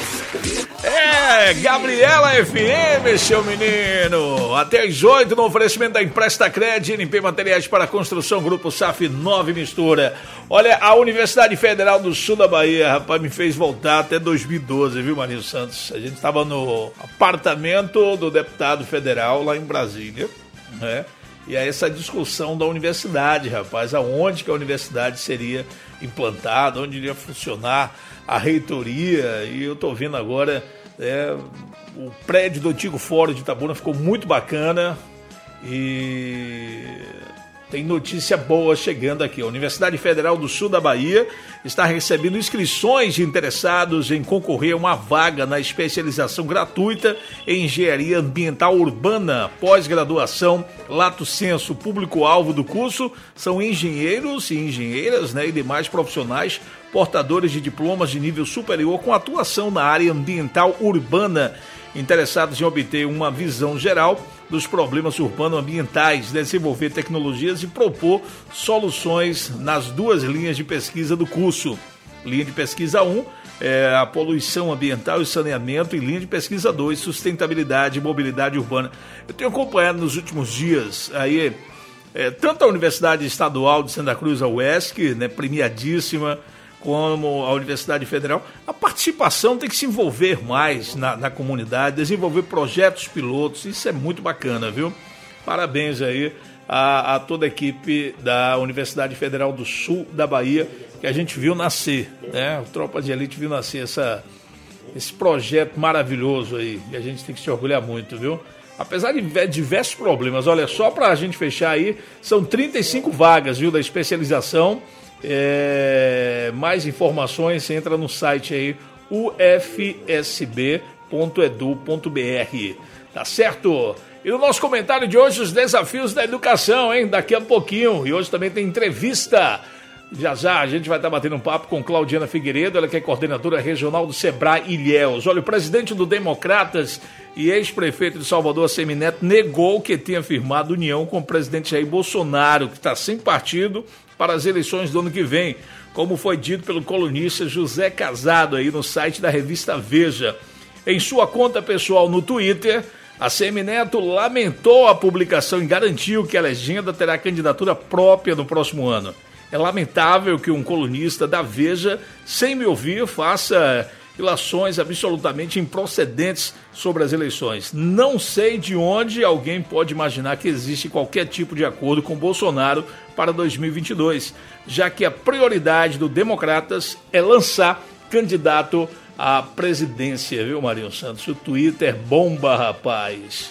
Gabriela FM, seu menino. Até às 8 no oferecimento da Empresta Cred, NP Materiais para Construção, Grupo SAF 9 Mistura. Olha, a Universidade Federal do Sul da Bahia, rapaz, me fez voltar até 2012, viu, Marinho Santos? A gente estava no apartamento do deputado federal lá em Brasília, né? E aí essa discussão da universidade, rapaz, aonde que a universidade seria implantada, onde iria funcionar a reitoria, e eu tô vendo agora, o prédio do antigo Fórum de Itabuna ficou muito bacana e tem notícia boa chegando aqui. A Universidade Federal do Sul da Bahia está recebendo inscrições de interessados em concorrer a uma vaga na especialização gratuita em Engenharia Ambiental Urbana, pós-graduação, lato sensu. Público-alvo do curso são engenheiros e engenheiras, né, e demais profissionais portadores de diplomas de nível superior com atuação na área ambiental urbana, interessados em obter uma visão geral dos problemas urbano-ambientais, desenvolver tecnologias e propor soluções nas duas linhas de pesquisa do curso. Linha de pesquisa 1 é a poluição ambiental e saneamento, e linha de pesquisa 2, sustentabilidade e mobilidade urbana. Eu tenho acompanhado nos últimos dias aí tanto a Universidade Estadual de Santa Cruz, a UESC, né, premiadíssima, como a Universidade Federal. A participação tem que se envolver mais na comunidade, desenvolver projetos pilotos, isso é muito bacana, viu? Parabéns aí a toda a equipe da Universidade Federal do Sul da Bahia, que a gente viu nascer, né? O Tropa de Elite viu nascer esse projeto maravilhoso aí, e a gente tem que se orgulhar muito, viu? Apesar de diversos problemas, olha, só para a gente fechar aí, são 35 vagas, viu, da especialização. Mais informações, entra no site aí ufsb.edu.br, tá certo? E no nosso comentário de hoje, os desafios da educação, hein? Daqui a pouquinho, e hoje também tem entrevista. Já a gente vai estar batendo um papo com Claudiana Figueiredo, ela que é coordenadora regional do Sebrae Ilhéus. Olha, o presidente do Democratas e ex-prefeito de Salvador, Semineto, negou que tinha firmado união com o presidente Jair Bolsonaro, que está sem partido para as eleições do ano que vem, como foi dito pelo colunista José Casado aí no site da revista Veja. Em sua conta pessoal no Twitter, a Semineto lamentou a publicação e garantiu que a legenda terá candidatura própria no próximo ano. É lamentável que um colunista da Veja, sem me ouvir, faça ilações absolutamente improcedentes sobre as eleições. Não sei de onde alguém pode imaginar que existe qualquer tipo de acordo com Bolsonaro para 2022, já que a prioridade do Democratas é lançar candidato à presidência, viu, Marinho Santos? O Twitter bomba, rapaz.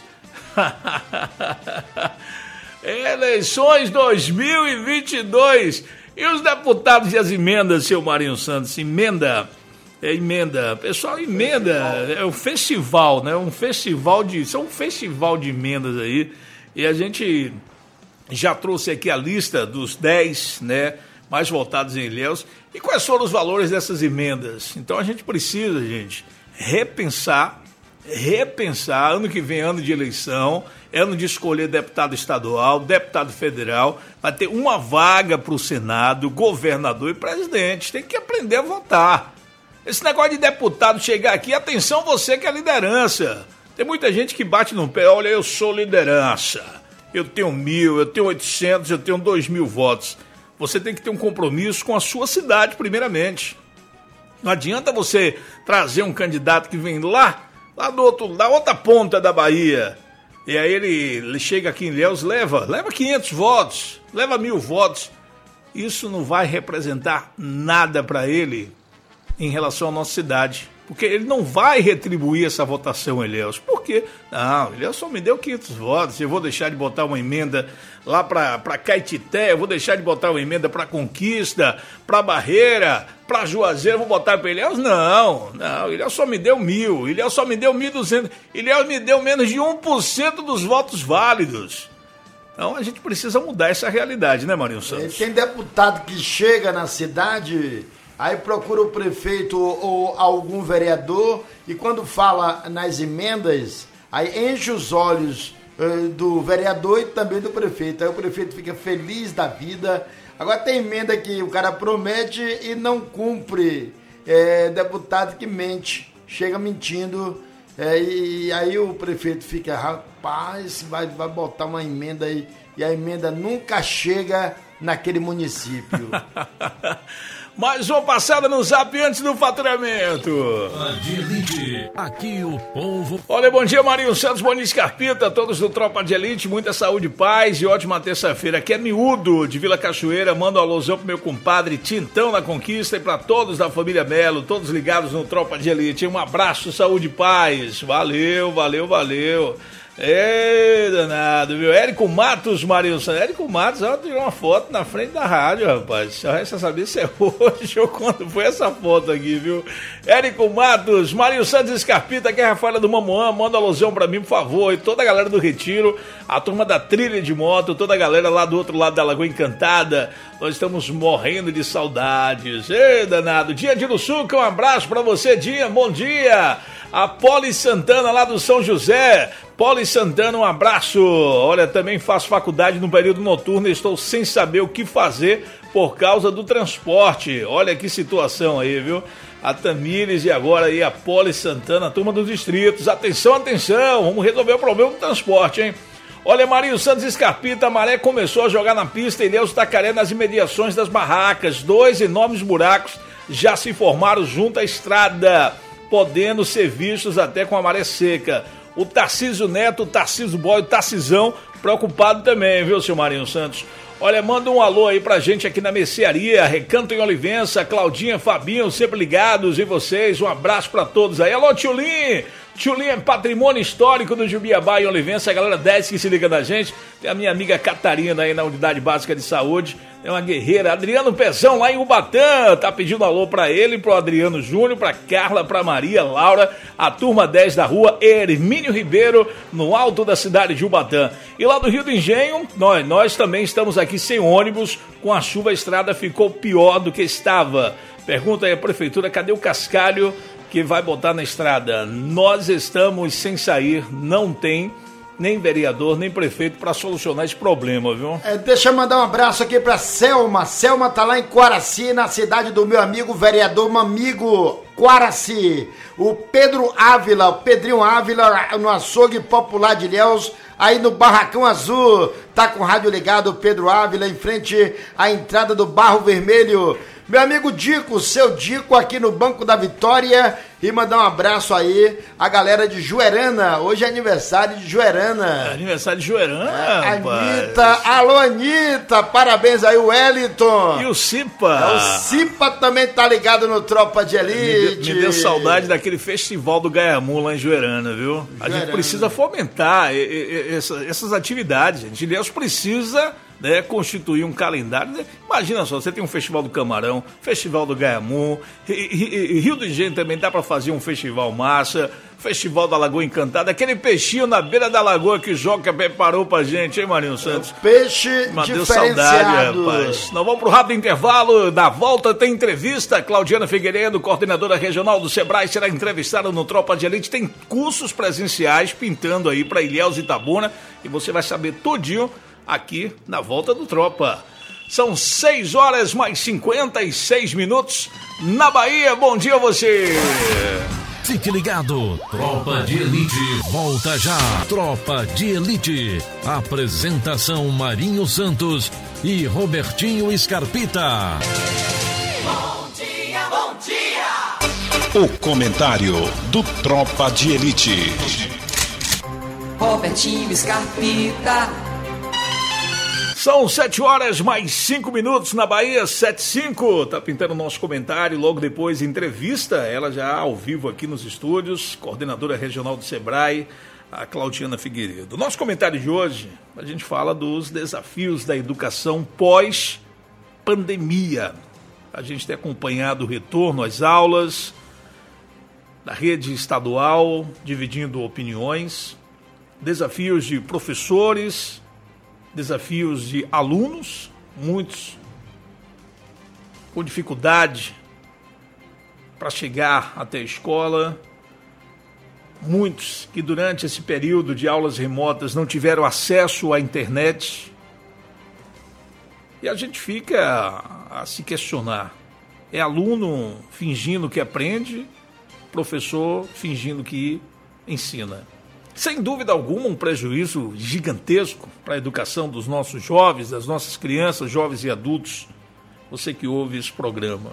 Eleições 2022. E os deputados e as emendas, seu Marinho Santos? Emenda. Pessoal, emenda. É um festival, né? São um festival de emendas aí. E a gente já trouxe aqui a lista dos 10, né, mais votados em Ilhéus. E quais foram os valores dessas emendas? Então a gente precisa, gente, repensar. Ano que vem, ano de eleição, ano de escolher deputado estadual, deputado federal, vai ter uma vaga para o Senado, governador e presidente. Tem que aprender a votar. Esse negócio de deputado chegar aqui, atenção você que é liderança. Tem muita gente que bate no pé, olha, eu sou liderança. Eu tenho 1.000, eu tenho 800, eu tenho 2.000 votos. Você tem que ter um compromisso com a sua cidade, primeiramente. Não adianta você trazer um candidato que vem lá da outra ponta da Bahia, e aí ele chega aqui em Ilhéus, leva 500 votos, leva 1.000 votos. Isso não vai representar nada para ele em relação à nossa cidade, porque ele não vai retribuir essa votação em Ilhéus. Por quê? Não, Ilhéus só me deu 500 votos, eu vou deixar de botar uma emenda lá para Caetité, eu vou deixar de botar uma emenda para Conquista, para Barreira, para Juazeiro, vou botar para Ilhéus? Não, Ilhéus só me deu 1.000, Ilhéus só me deu 1.200, Ilhéus me deu menos de 1% dos votos válidos. Então a gente precisa mudar essa realidade, né, Marinho Santos? Tem deputado que chega na cidade aí procura o prefeito ou algum vereador, e quando fala nas emendas, aí enche os olhos do vereador e também do prefeito. Aí o prefeito fica feliz da vida. Agora tem emenda que o cara promete e não cumpre. Deputado que mente, chega mentindo, e aí o prefeito fica, rapaz, vai botar uma emenda aí, e a emenda nunca chega naquele município. Mais uma passada no Zap antes do faturamento. De Elite, aqui o povo... Olha, bom dia, Marinho Santos, bom dia, Scarpita, todos do Tropa de Elite, muita saúde, paz e ótima terça-feira. Aqui é Miúdo, de Vila Cachoeira, manda um alôzão pro meu compadre Tintão na Conquista e pra todos da família Melo, todos ligados no Tropa de Elite. Um abraço, saúde e paz. Valeu. Danado, viu? Érico Matos, Marinho Santos. Érico Matos, ela tirou uma foto na frente da rádio, rapaz. Só resta saber se é hoje ou quando foi essa foto aqui, viu? Érico Matos, Marinho Santos Scarpita, aqui é a Rafaela do Mamoã. Manda alusão pra mim, por favor. E toda a galera do Retiro, a turma da trilha de moto, toda a galera lá do outro lado da Lagoa Encantada. Nós estamos morrendo de saudades. Danado. Dia de Uruçuca, um abraço pra você, Dia. Bom dia. A Poli Santana lá do São José. Poli Santana, um abraço. Olha, também faço faculdade no período noturno e estou sem saber o que fazer por causa do transporte. Olha que situação aí, viu? A Tamires e agora aí a Poli Santana, a turma dos distritos. Atenção, vamos resolver o problema do transporte, hein? Olha, Marinho Santos Scarpita, a maré começou a jogar na pista e Ilhéus Tacaré nas imediações das barracas. 2 enormes buracos já se formaram junto à estrada, podendo ser vistos até com a maré seca. O Tarcísio Neto, o Tarcísio Boy, o Tarcisão, preocupado também, viu, seu Marinho Santos? Olha, manda um alô aí pra gente aqui na mercearia, Recanto em Olivença, Claudinha, Fabinho, sempre ligados em vocês, um abraço pra todos aí. Alô, Tchulim! Tchulim é patrimônio histórico do Jubiabá em Olivença, a galera 10 que se liga da gente. Tem a minha amiga Catarina aí na Unidade Básica de Saúde, tem uma guerreira, Adriano Pezão lá em Ubatã, tá pedindo alô pra ele, pro Adriano Júnior, pra Carla, pra Maria, Laura, a turma 10 da rua Hermínio Ribeiro, no alto da cidade de Ubatã. E lá do Rio do Engenho, nós também estamos aqui sem ônibus, com a chuva a estrada ficou pior do que estava. Pergunta aí à prefeitura, cadê o cascalho que vai botar na estrada? Nós estamos sem sair, não tem nem vereador, nem prefeito para solucionar esse problema, viu? Deixa eu mandar um abraço aqui pra Selma. Selma tá lá em Quaraci, na cidade do meu amigo vereador Mamigo Quaraci. O Pedro Ávila, o Pedrinho Ávila, no açougue popular de Ilhéus, aí no Barracão Azul. Tá com o rádio ligado, o Pedro Ávila, em frente à entrada do Barro Vermelho. Meu amigo Dico, seu Dico aqui no Banco da Vitória, e mandar um abraço aí a galera de Juerana. Hoje é aniversário de Juerana. Aniversário de Juerana, Anitta, alô Anitta, parabéns aí o Wellington. E o Cipa. O Cipa também tá ligado no Tropa de Elite. Me deu saudade daquele festival do Gaiamu lá em Juerana, viu? A gente precisa fomentar essas atividades, gente. Ilhéus precisa, né, constituir um calendário. Imagina só, você tem um festival do Camarão, festival do Gaiamu, Rio do Engenho também dá pra fazer um festival massa, festival da Lagoa Encantada, aquele peixinho na beira da lagoa que o Joca preparou pra gente, hein, Marinho Santos? Peixe mas diferenciado. Deu saudade, rapaz. Nós vamos pro rápido intervalo, na volta tem entrevista, Claudiana Figueiredo, coordenadora regional do Sebrae, será entrevistada no Tropa de Elite, tem cursos presenciais pintando aí pra Ilhéus e Itabuna, e você vai saber tudinho aqui na volta do Tropa. São 6 horas mais 56 minutos na Bahia. Bom dia a você. Fique ligado. Tropa de Elite volta já. Tropa de Elite. Apresentação Marinho Santos e Robertinho Scarpita. Bom dia, bom dia. O comentário do Tropa de Elite. Robertinho Scarpita. São 7 horas mais 5 minutos na Bahia, 7:05. Tá pintando o nosso comentário, logo depois entrevista, ela já ao vivo aqui nos estúdios, coordenadora regional do Sebrae, a Claudiana Figueiredo. Nosso comentário de hoje, a gente fala dos desafios da educação pós-pandemia. A gente tem acompanhado o retorno às aulas da rede estadual, dividindo opiniões, desafios de professores, desafios de alunos, muitos com dificuldade para chegar até a escola. Muitos que durante esse período de aulas remotas não tiveram acesso à internet. E a gente fica a se questionar. É aluno fingindo que aprende, professor fingindo que ensina. Sem dúvida alguma, um prejuízo gigantesco para a educação dos nossos jovens, das nossas crianças, jovens e adultos. Você que ouve esse programa.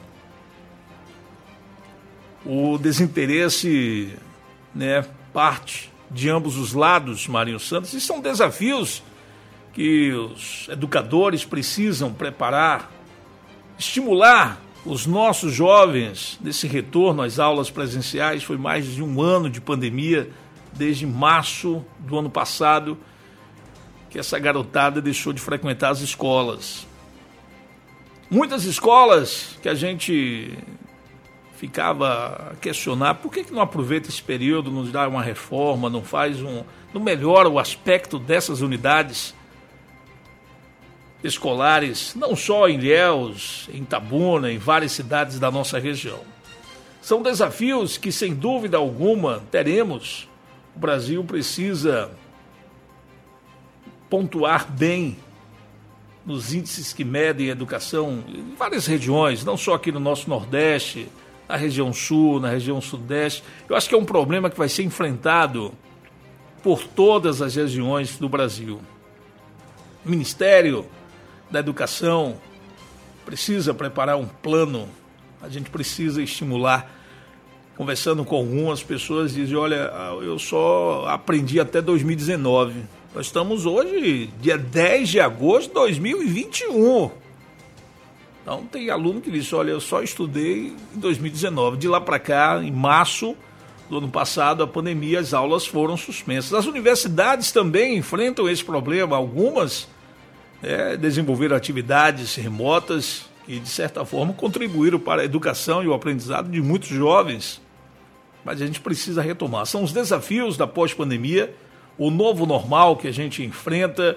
O desinteresse, parte de ambos os lados, Marinho Santos, e são desafios que os educadores precisam preparar, estimular os nossos jovens nesse retorno às aulas presenciais. Foi mais de um ano de pandemia, desde março do ano passado, que essa garotada deixou de frequentar as escolas. Muitas escolas que a gente ficava a questionar, por que não aproveita esse período, não dá uma reforma, não melhora o aspecto dessas unidades escolares, não só em Ilhéus, em Itabuna, em várias cidades da nossa região. São desafios que, sem dúvida alguma, teremos. O Brasil precisa pontuar bem nos índices que medem a educação em várias regiões, não só aqui no nosso Nordeste, na região Sul, na região Sudeste. Eu acho que é um problema que vai ser enfrentado por todas as regiões do Brasil. O Ministério da Educação precisa preparar um plano, a gente precisa estimular. Conversando com algumas pessoas, dizem, olha, eu só aprendi até 2019. Nós estamos hoje, dia 10 de agosto de 2021. Então tem aluno que diz, olha, eu só estudei em 2019. De lá para cá, em março do ano passado, a pandemia, as aulas foram suspensas. As universidades também enfrentam esse problema. Algumas desenvolveram atividades remotas que, de certa forma, contribuíram para a educação e o aprendizado de muitos jovens. Mas a gente precisa retomar. São os desafios da pós-pandemia, o novo normal que a gente enfrenta,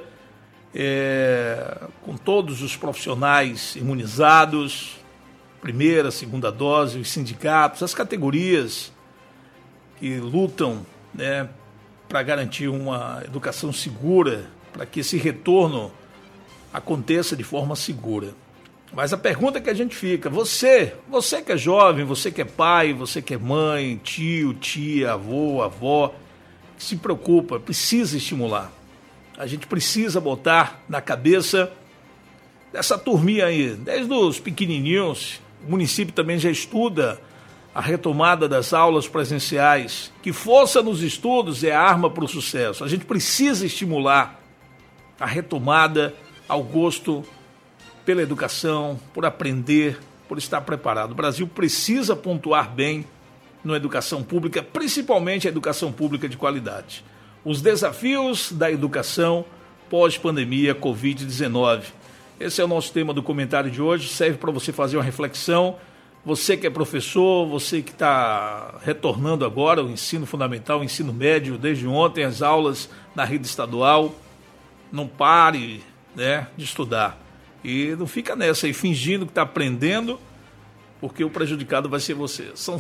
com todos os profissionais imunizados, primeira, segunda dose, os sindicatos, as categorias que lutam para garantir uma educação segura, para que esse retorno aconteça de forma segura. Mas a pergunta que a gente fica, você que é jovem, você que é pai, você que é mãe, tio, tia, avô, avó, que se preocupa, precisa estimular. A gente precisa botar na cabeça dessa turminha aí, desde os pequenininhos. O município também já estuda a retomada das aulas presenciais. Que força nos estudos é a arma para o sucesso. A gente precisa estimular a retomada ao gosto pela educação, por aprender, por estar preparado. O Brasil precisa pontuar bem na educação pública, principalmente a educação pública de qualidade. Os desafios da educação pós-pandemia Covid-19. Esse é o nosso tema do comentário de hoje, serve para você fazer uma reflexão. Você que é professor, você que está retornando agora o ensino fundamental, o ensino médio, desde ontem as aulas na rede estadual, não pare de estudar. E não fica nessa aí, fingindo que está aprendendo, porque o prejudicado vai ser você. São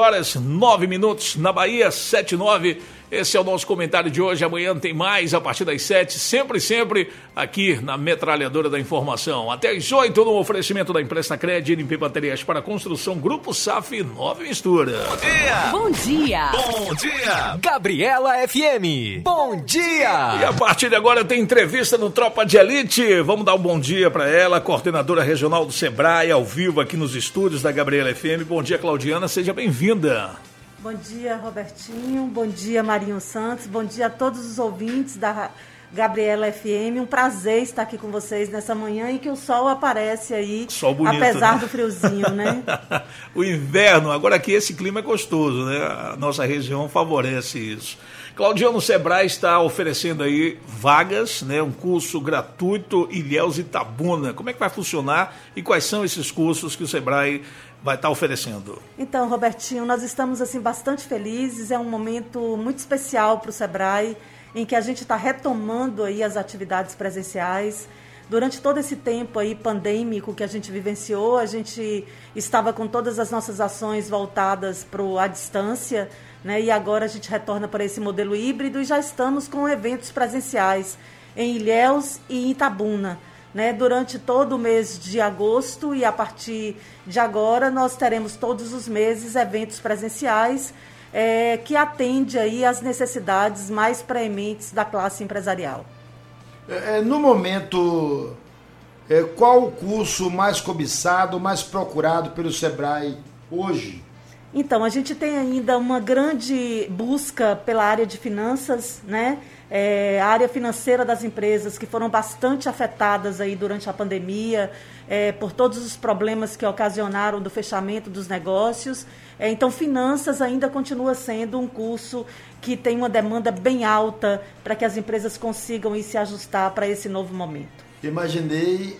7h09 na Bahia, 7h09. Esse é o nosso comentário de hoje. Amanhã tem mais, a partir das 7, sempre aqui na Metralhadora da Informação. Até às 8, no oferecimento da Empresta Cred, NP Baterias para Construção, Grupo SAF, Nova Mistura. Bom dia! Bom dia! Bom dia! Gabriela FM. Bom dia! E a partir de agora tem entrevista no Tropa de Elite. Vamos dar um bom dia para ela, coordenadora regional do Sebrae, ao vivo aqui nos estúdios da Gabriela FM. Bom dia, Claudiana, seja bem-vinda. Bom dia, Robertinho. Bom dia, Marinho Santos. Bom dia a todos os ouvintes da Gabriela FM. Um prazer estar aqui com vocês nessa manhã em que o sol aparece aí, sol bonito, apesar do friozinho, né? O inverno, agora aqui esse clima é gostoso, né? A nossa região favorece isso. Claudiano, Sebrae está oferecendo aí vagas, né? Um curso gratuito, Ilhéus e Itabuna. Como é que vai funcionar e quais são esses cursos que o Sebrae vai estar oferecendo? Então, Robertinho, nós estamos assim bastante felizes. É um momento muito especial para o Sebrae, em que a gente está retomando aí as atividades presenciais. Durante todo esse tempo aí pandêmico que a gente vivenciou, a gente estava com todas as nossas ações voltadas para a distância, né? E agora a gente retorna para esse modelo híbrido e já estamos com eventos presenciais em Ilhéus e em Itabuna, né? Durante todo o mês de agosto, e a partir de agora nós teremos todos os meses eventos presenciais que atende aí às necessidades mais prementes da classe empresarial. No momento, qual o curso mais cobiçado, mais procurado pelo Sebrae hoje? Então, a gente tem ainda uma grande busca pela área de finanças, né? A área financeira das empresas que foram bastante afetadas aí durante a pandemia, por todos os problemas que ocasionaram do fechamento dos negócios. Então, finanças ainda continua sendo um curso que tem uma demanda bem alta para que as empresas consigam ir se ajustar para esse novo momento. Imaginei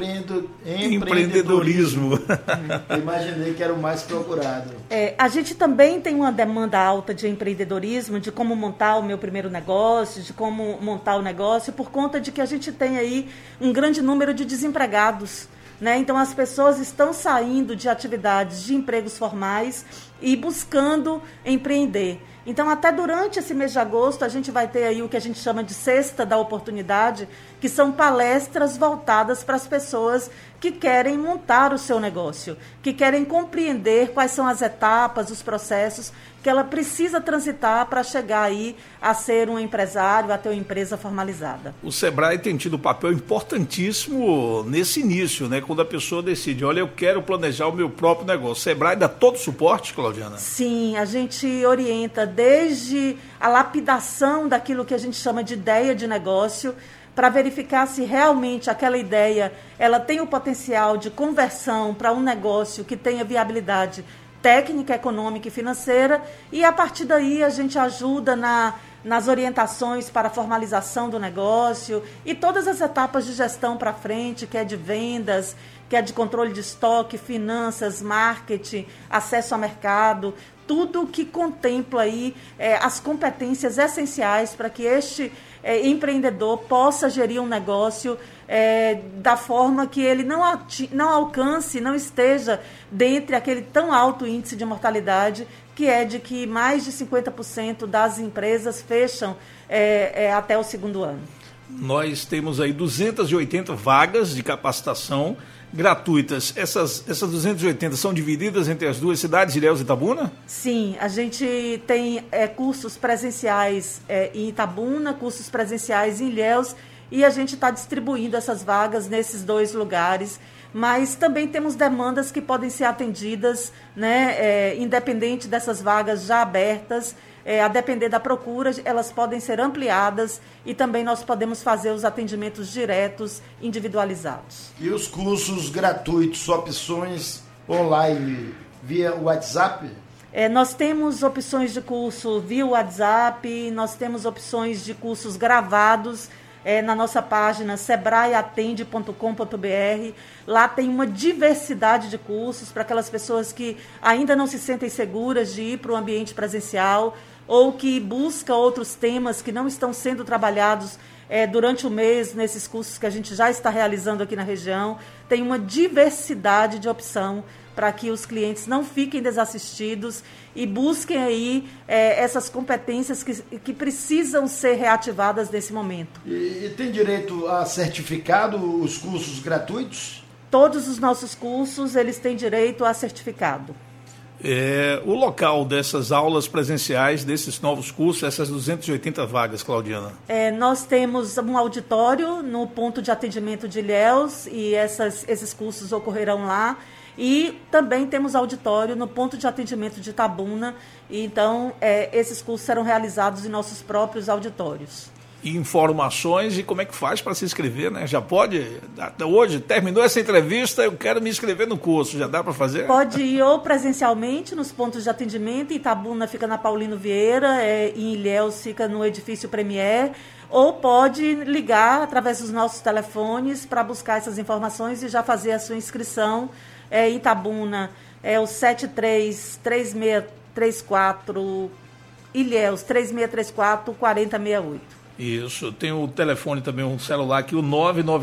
empreendedorismo. Imaginei que era o mais procurado. A gente também tem uma demanda alta de empreendedorismo, de como montar o meu primeiro negócio, de como montar o negócio, por conta de que a gente tem aí um grande número de desempregados, né? Então, as pessoas estão saindo de atividades de empregos formais e buscando empreender. Então, até durante esse mês de agosto, a gente vai ter aí o que a gente chama de Sexta da Oportunidade, que são palestras voltadas para as pessoas que querem montar o seu negócio, que querem compreender quais são as etapas, os processos que ela precisa transitar para chegar aí a ser um empresário, a ter uma empresa formalizada. O Sebrae tem tido um papel importantíssimo nesse início, né? Quando a pessoa decide, olha, eu quero planejar o meu próprio negócio. O Sebrae dá todo o suporte, Claudiana? Sim, a gente orienta desde a lapidação daquilo que a gente chama de ideia de negócio, para verificar se realmente aquela ideia ela tem o potencial de conversão para um negócio que tenha viabilidade técnica, econômica e financeira, e a partir daí a gente ajuda nas orientações para a formalização do negócio e todas as etapas de gestão para frente, que é de vendas, que é de controle de estoque, finanças, marketing, acesso ao mercado, tudo que contempla aí as competências essenciais para que este empreendedor possa gerir um negócio da forma que ele não alcance, não esteja dentre aquele tão alto índice de mortalidade, que é de que mais de 50% das empresas fecham até o segundo ano. Nós temos aí 280 vagas de capacitação gratuitas. Essas 280 são divididas entre as duas cidades, Ilhéus e Itabuna? Sim, a gente tem cursos presenciais em Itabuna, cursos presenciais em Ilhéus, e a gente está distribuindo essas vagas nesses dois lugares, mas também temos demandas que podem ser atendidas, né, independente dessas vagas já abertas. A depender da procura, elas podem ser ampliadas e também nós podemos fazer os atendimentos diretos, individualizados. E os cursos gratuitos, opções online via WhatsApp? Nós temos opções de curso via WhatsApp, nós temos opções de cursos gravados na nossa página sebraeatende.com.br. Lá tem uma diversidade de cursos para aquelas pessoas que ainda não se sentem seguras de ir para o ambiente presencial ou que buscam outros temas que não estão sendo trabalhados durante o mês nesses cursos que a gente já está realizando aqui na região. Tem uma diversidade de opção para que os clientes não fiquem desassistidos e busquem aí essas competências que precisam ser reativadas nesse momento. E tem direito a certificado os cursos gratuitos? Todos os nossos cursos, eles têm direito a certificado. O local dessas aulas presenciais, desses novos cursos, essas 280 vagas, Claudiana? Nós temos um auditório no ponto de atendimento de Ilhéus e esses cursos ocorrerão lá. E também temos auditório no ponto de atendimento de Itabuna. Então, esses cursos serão realizados em nossos próprios auditórios. Informações e como é que faz para se inscrever, né? Já pode? Hoje, terminou essa entrevista, eu quero me inscrever no curso, já dá para fazer? Pode ir ou presencialmente nos pontos de atendimento, Itabuna fica na Paulino Vieira, em Ilhéus fica no edifício Premier, ou pode ligar através dos nossos telefones para buscar essas informações e já fazer a sua inscrição. Itabuna o 733634, Ilhéus 3634 4068. Isso, tem o telefone também, um celular aqui, o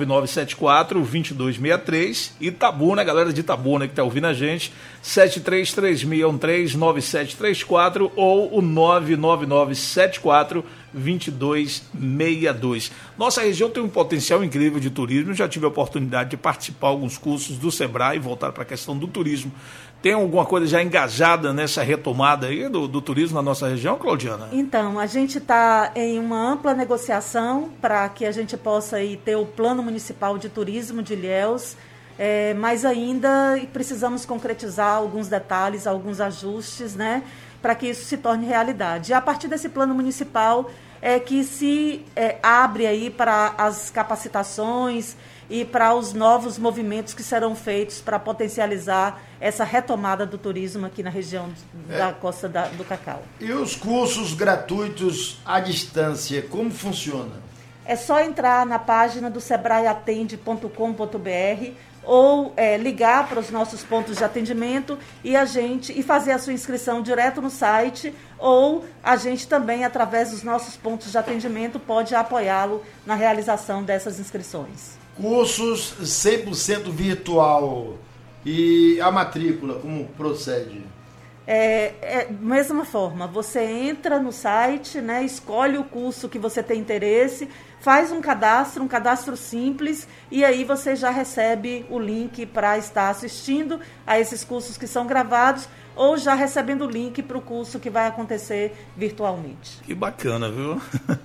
99974-2263, Itabuna, galera de Itabuna que está ouvindo a gente, 7336139734 ou o 99974-2262. Nossa região tem um potencial incrível de turismo, já tive a oportunidade de participar de alguns cursos do Sebrae e voltar para a questão do turismo. Tem alguma coisa já engajada nessa retomada aí do turismo na nossa região, Claudiana? Então, a gente está em uma ampla negociação para que a gente possa aí ter o Plano Municipal de Turismo de Ilhéus, mas ainda precisamos concretizar alguns detalhes, alguns ajustes, né, para que isso se torne realidade. E a partir desse Plano Municipal é que se abre aí para as capacitações e para os novos movimentos que serão feitos para potencializar essa retomada do turismo aqui na região da Costa do Cacau. E os cursos gratuitos à distância, como funciona? É só entrar na página do sebraeatende.com.br ou ligar para os nossos pontos de atendimento e fazer a sua inscrição direto no site, ou a gente também, através dos nossos pontos de atendimento, pode apoiá-lo na realização dessas inscrições. Cursos 100% virtual e a matrícula, como procede? Mesma forma, você entra no site, né, escolhe o curso que você tem interesse, faz um cadastro simples, e aí você já recebe o link para estar assistindo a esses cursos que são gravados, ou já recebendo o link para o curso que vai acontecer virtualmente. Que bacana, viu?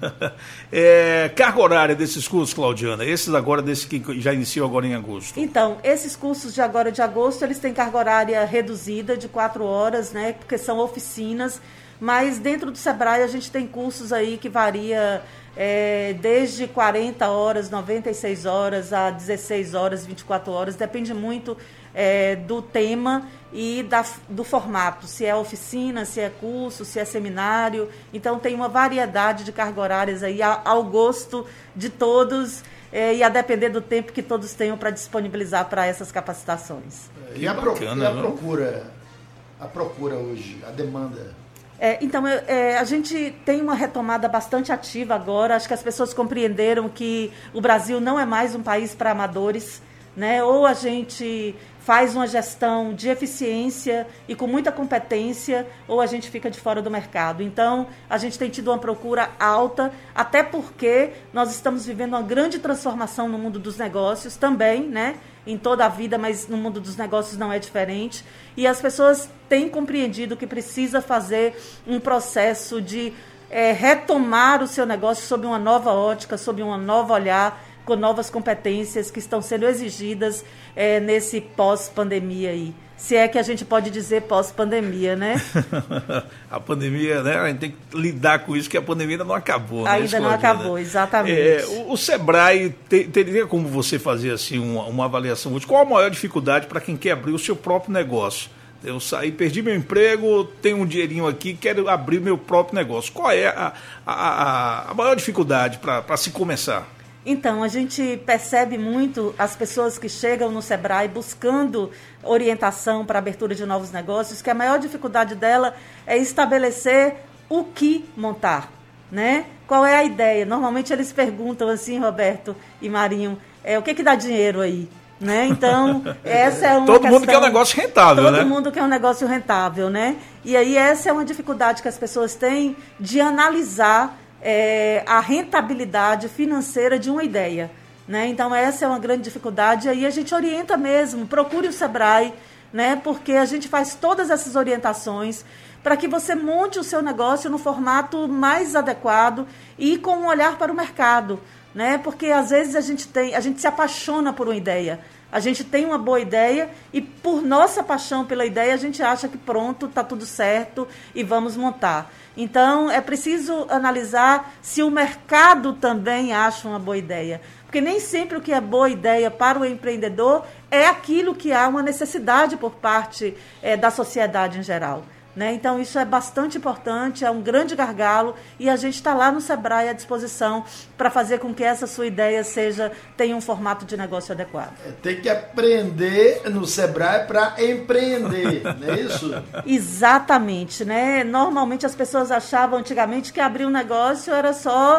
Carga horária desses cursos, Claudiana, esses agora, desse que já iniciou agora em agosto? Então, esses cursos de agora de agosto, eles têm carga horária reduzida de 4 horas, né, porque são oficinas, mas dentro do Sebrae a gente tem cursos aí que varia desde 40 horas, 96 horas, a 16 horas, 24 horas, depende muito do tema e do formato, se é oficina, se é curso, se é seminário. Então tem uma variedade de cargas horárias aí ao gosto de todos e a depender do tempo que todos tenham para disponibilizar para essas capacitações. E a procura hoje, a demanda? Então, a gente tem uma retomada bastante ativa agora. Acho que as pessoas compreenderam que o Brasil não é mais um país para amadores, né? Ou a gente faz uma gestão de eficiência e com muita competência, ou a gente fica de fora do mercado. Então, a gente tem tido uma procura alta, até porque nós estamos vivendo uma grande transformação no mundo dos negócios também, né? Em toda a vida, mas no mundo dos negócios não é diferente. E as pessoas têm compreendido que precisa fazer um processo de retomar o seu negócio sob uma nova ótica, sob um novo olhar, com novas competências que estão sendo exigidas nesse pós-pandemia aí. Se é que a gente pode dizer pós-pandemia, né? A pandemia, né? A gente tem que lidar com isso, que a pandemia ainda não acabou. Ainda não acabou, exatamente. O Sebrae, teria como você fazer assim, uma avaliação útil? Qual a maior dificuldade para quem quer abrir o seu próprio negócio? Eu saí, perdi meu emprego, tenho um dinheirinho aqui, quero abrir meu próprio negócio. Qual é a maior dificuldade para se começar? Então, a gente percebe muito as pessoas que chegam no Sebrae buscando orientação para a abertura de novos negócios, que a maior dificuldade dela é estabelecer o que montar, né? Qual é a ideia? Normalmente eles perguntam assim, Roberto e Marinho, o que dá dinheiro aí? Né? Então, essa é uma Todo mundo quer um negócio rentável, né? Todo mundo quer um negócio rentável, né? E aí essa é uma dificuldade que as pessoas têm de analisar a rentabilidade financeira de uma ideia, né? Então essa é uma grande dificuldade, aí a gente orienta mesmo, procure o Sebrae, né? Porque a gente faz todas essas orientações para que você monte o seu negócio no formato mais adequado e com um olhar para o mercado, né? Porque às vezes a gente se apaixona por uma ideia. A gente tem uma boa ideia e por nossa paixão pela ideia a gente acha que pronto, está tudo certo e vamos montar. Então é preciso analisar se o mercado também acha uma boa ideia. Porque nem sempre o que é boa ideia para o empreendedor é aquilo que há uma necessidade por parte da sociedade em geral. Né? Então isso é bastante importante, é um grande gargalo e a gente está lá no Sebrae à disposição para fazer com que essa sua ideia tenha um formato de negócio adequado. Tem que aprender no Sebrae para empreender, não é isso? Exatamente, né? Normalmente as pessoas achavam antigamente que abrir um negócio era só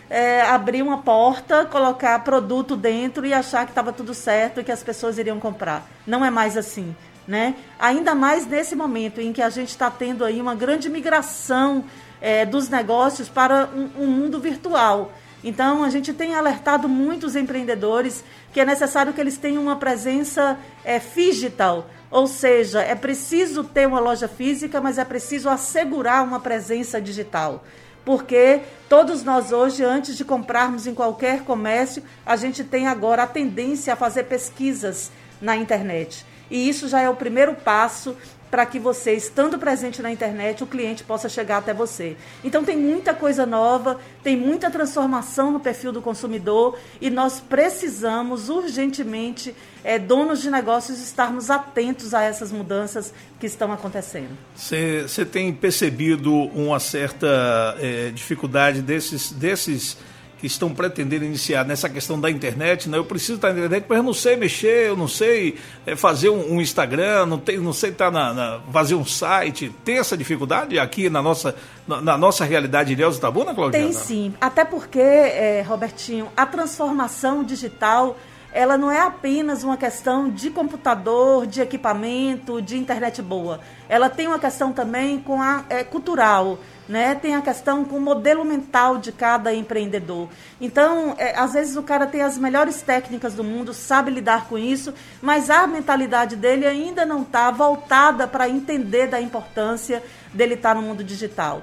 abrir uma porta, colocar produto dentro e achar que estava tudo certo e que as pessoas iriam comprar. Não é mais assim, né? Ainda mais nesse momento em que a gente está tendo aí uma grande migração dos negócios para um mundo virtual. Então, a gente tem alertado muitos empreendedores que é necessário que eles tenham uma presença digital, ou seja, é preciso ter uma loja física, mas é preciso assegurar uma presença digital. Porque todos nós hoje, antes de comprarmos em qualquer comércio, a gente tem agora a tendência a fazer pesquisas na internet. E isso já é o primeiro passo para que você, estando presente na internet, o cliente possa chegar até você. Então tem muita coisa nova, tem muita transformação no perfil do consumidor e nós precisamos urgentemente, donos de negócios, estarmos atentos a essas mudanças que estão acontecendo. Você tem percebido uma certa dificuldade desses que estão pretendendo iniciar nessa questão da internet, né? Eu preciso estar na internet, mas eu não sei mexer, eu não sei fazer um Instagram, não sei fazer um site. Tem essa dificuldade aqui na nossa realidade de Ilhéus e Itabuna, Claudiana? Tem sim, até porque, Robertinho, a transformação digital, ela não é apenas uma questão de computador, de equipamento, de internet boa. Ela tem uma questão também cultural, né? Tem a questão com o modelo mental de cada empreendedor. Então, às vezes o cara tem as melhores técnicas do mundo, sabe lidar com isso, mas a mentalidade dele ainda não está voltada para entender da importância dele estar no mundo digital.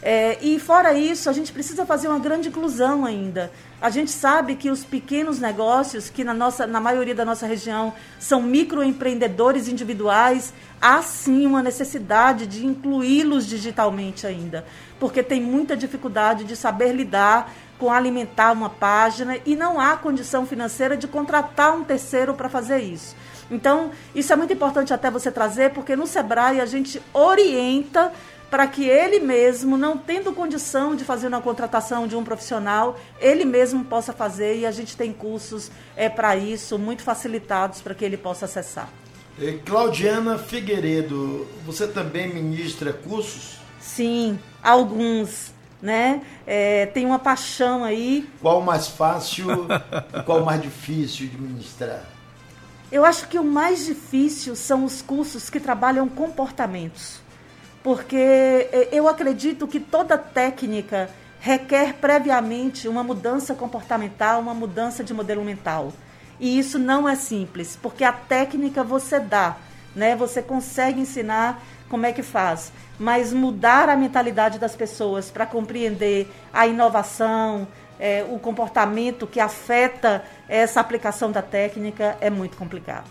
E fora isso, a gente precisa fazer uma grande inclusão ainda. A gente sabe que os pequenos negócios, que na maioria da nossa região são microempreendedores individuais, há sim uma necessidade de incluí-los digitalmente ainda, porque tem muita dificuldade de saber lidar com alimentar uma página e não há condição financeira de contratar um terceiro para fazer isso. Então, isso é muito importante até você trazer, porque no Sebrae a gente orienta para que ele mesmo, não tendo condição de fazer uma contratação de um profissional, ele mesmo possa fazer, e a gente tem cursos para isso, muito facilitados para que ele possa acessar. Claudiana Figueiredo, você também ministra cursos? Sim, alguns, né? Tem uma paixão aí. Qual o mais fácil e qual o mais difícil de ministrar? Eu acho que o mais difícil são os cursos que trabalham comportamentos. Porque eu acredito que toda técnica requer previamente uma mudança comportamental, uma mudança de modelo mental. E isso não é simples, porque a técnica você dá, né? Você consegue ensinar como é que faz, mas mudar a mentalidade das pessoas para compreender a inovação, o comportamento que afeta essa aplicação da técnica é muito complicado.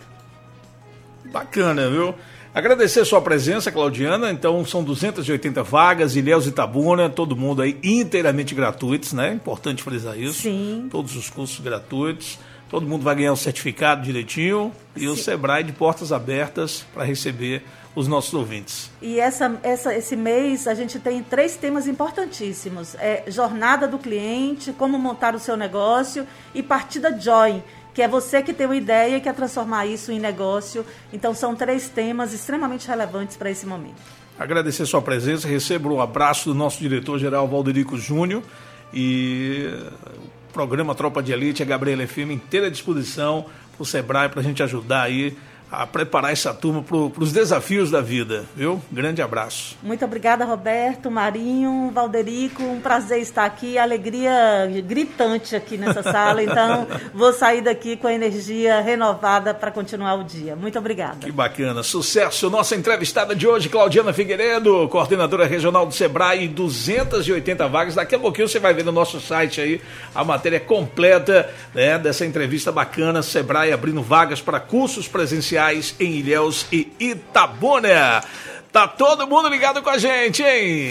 Bacana, viu? Agradecer a sua presença, Claudiana. Então, são 280 vagas, Ilhéus e Itabuna, todo mundo aí inteiramente gratuitos, né? Importante frisar isso. Sim. Todos os cursos gratuitos, todo mundo vai ganhar o certificado direitinho e Sim. O Sebrae de portas abertas para receber os nossos ouvintes. E esse mês a gente tem 3 temas importantíssimos. Jornada do cliente, como montar o seu negócio e Partida Join, que é você que tem uma ideia e quer transformar isso em negócio. Então, são 3 temas extremamente relevantes para esse momento. Agradecer a sua presença, recebo o abraço do nosso diretor-geral, Valderico Júnior, e o programa Tropa de Elite, a Gabriela FM, inteira à disposição para o Sebrae, para a gente ajudar aí a preparar essa turma para os desafios da vida, viu? Grande abraço. Muito obrigada, Roberto, Marinho, Valderico, um prazer estar aqui, alegria gritante aqui nessa sala, então vou sair daqui com a energia renovada para continuar o dia. Muito obrigada. Que bacana, sucesso. Nossa entrevistada de hoje, Claudiana Figueiredo, coordenadora regional do Sebrae, 280 vagas. Daqui a pouquinho você vai ver no nosso site aí a matéria completa, né, dessa entrevista bacana, Sebrae abrindo vagas para cursos presenciais em Ilhéus e Itabuna. Tá todo mundo ligado com a gente, hein?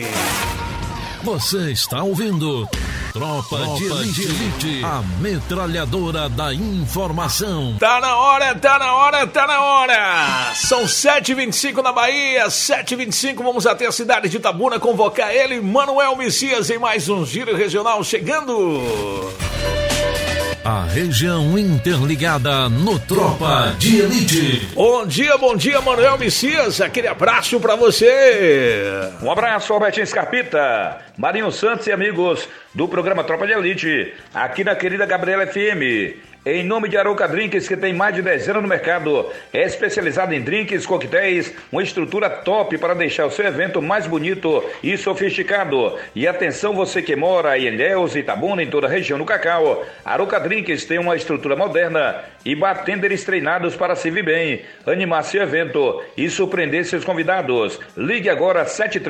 Você está ouvindo Tropa de Elite, a metralhadora da informação. Tá na hora, tá na hora, tá na hora. São 7h25 na Bahia, 7h25, vamos até a cidade de Itabuna convocar ele, Manuel Messias, em mais um Giro Regional chegando. A região interligada no Tropa de Elite. Bom dia, Manuel Messias. Aquele abraço pra você. Um abraço, Robertinho Scarpita, Marinho Santos e amigos do programa Tropa de Elite, aqui na querida Gabriela FM. Em nome de Arouca Drinks, que tem mais de 10 anos no mercado, é especializado em drinks, coquetéis, uma estrutura top para deixar o seu evento mais bonito e sofisticado. E atenção, você que mora em Ilhéus, Itabuna, em toda a região do Cacau, Arouca Drinks tem uma estrutura moderna e bartenders treinados para servir bem, animar seu evento e surpreender seus convidados. Ligue agora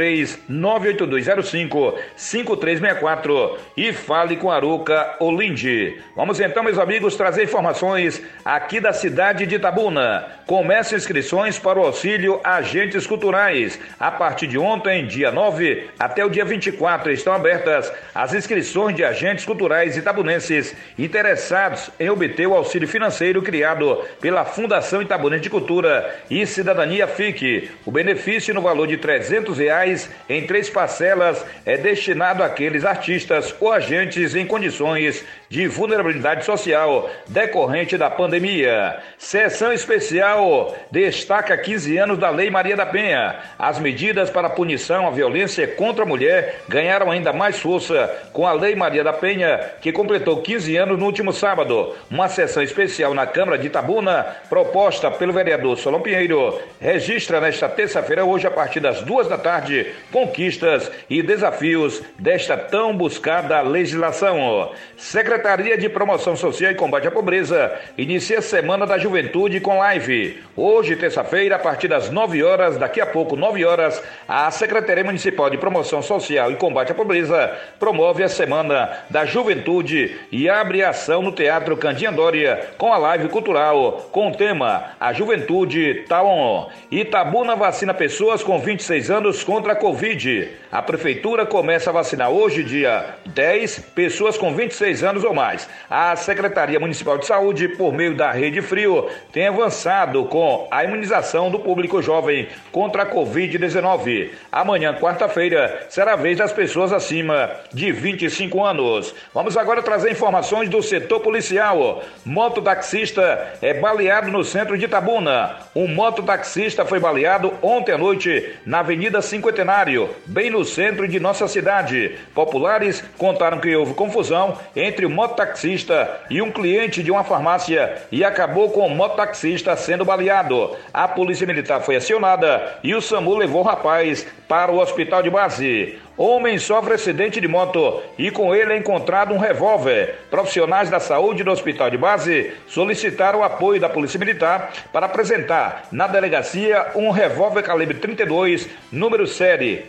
73-98205-5364 e fale com Arouca Olinde. Vamos então, meus amigos, trazer informações aqui da cidade de Itabuna. Começam inscrições para o auxílio agentes culturais. A partir de ontem, dia 9, até o dia 24, estão abertas as inscrições de agentes culturais itabunenses interessados em obter o auxílio financeiro criado pela Fundação Itabunense de Cultura e Cidadania FIC. O benefício no valor de R$300 em 3 parcelas é destinado àqueles artistas ou agentes em condições de vulnerabilidade social decorrente da pandemia. Sessão especial destaca 15 anos da Lei Maria da Penha. As medidas para punição à violência contra a mulher ganharam ainda mais força com a Lei Maria da Penha, que completou 15 anos no último sábado. Uma sessão especial na Câmara de Itabuna, proposta pelo vereador Solon Pinheiro, registra nesta terça-feira, hoje, a partir das 2 da tarde, conquistas e desafios desta tão buscada legislação. Secretaria de Promoção Social e Combate à Pobreza inicia a Semana da Juventude com live. Hoje, terça-feira, a partir das 9 horas, daqui a pouco, 9 horas, a Secretaria Municipal de Promoção Social e Combate à Pobreza promove a Semana da Juventude e abre a ação no Teatro Candinha Dória com a live cultural com o tema A Juventude Tá On. Itabuna vacina pessoas com 26 anos contra a Covid. A Prefeitura começa a vacinar hoje, dia 10, pessoas com 26 anos ou mais. A Secretaria Municipal de Saúde, por meio da Rede Frio, tem avançado com a imunização do público jovem contra a Covid-19. Amanhã, quarta-feira, será a vez das pessoas acima de 25 anos. Vamos agora trazer informações do setor policial. Mototaxista é baleado no centro de Itabuna. Um mototaxista foi baleado ontem à noite na Avenida Cinquentenário, bem no centro de nossa cidade. Populares contaram que houve confusão entre o mototaxista e um cliente de uma farmácia e acabou com o mototaxista sendo baleado. A polícia militar foi acionada e o SAMU levou o rapaz para o hospital de base. Homem sofre acidente de moto e com ele é encontrado um revólver. Profissionais da saúde do hospital de base solicitaram o apoio da Polícia Militar para apresentar na delegacia um revólver calibre 32, número série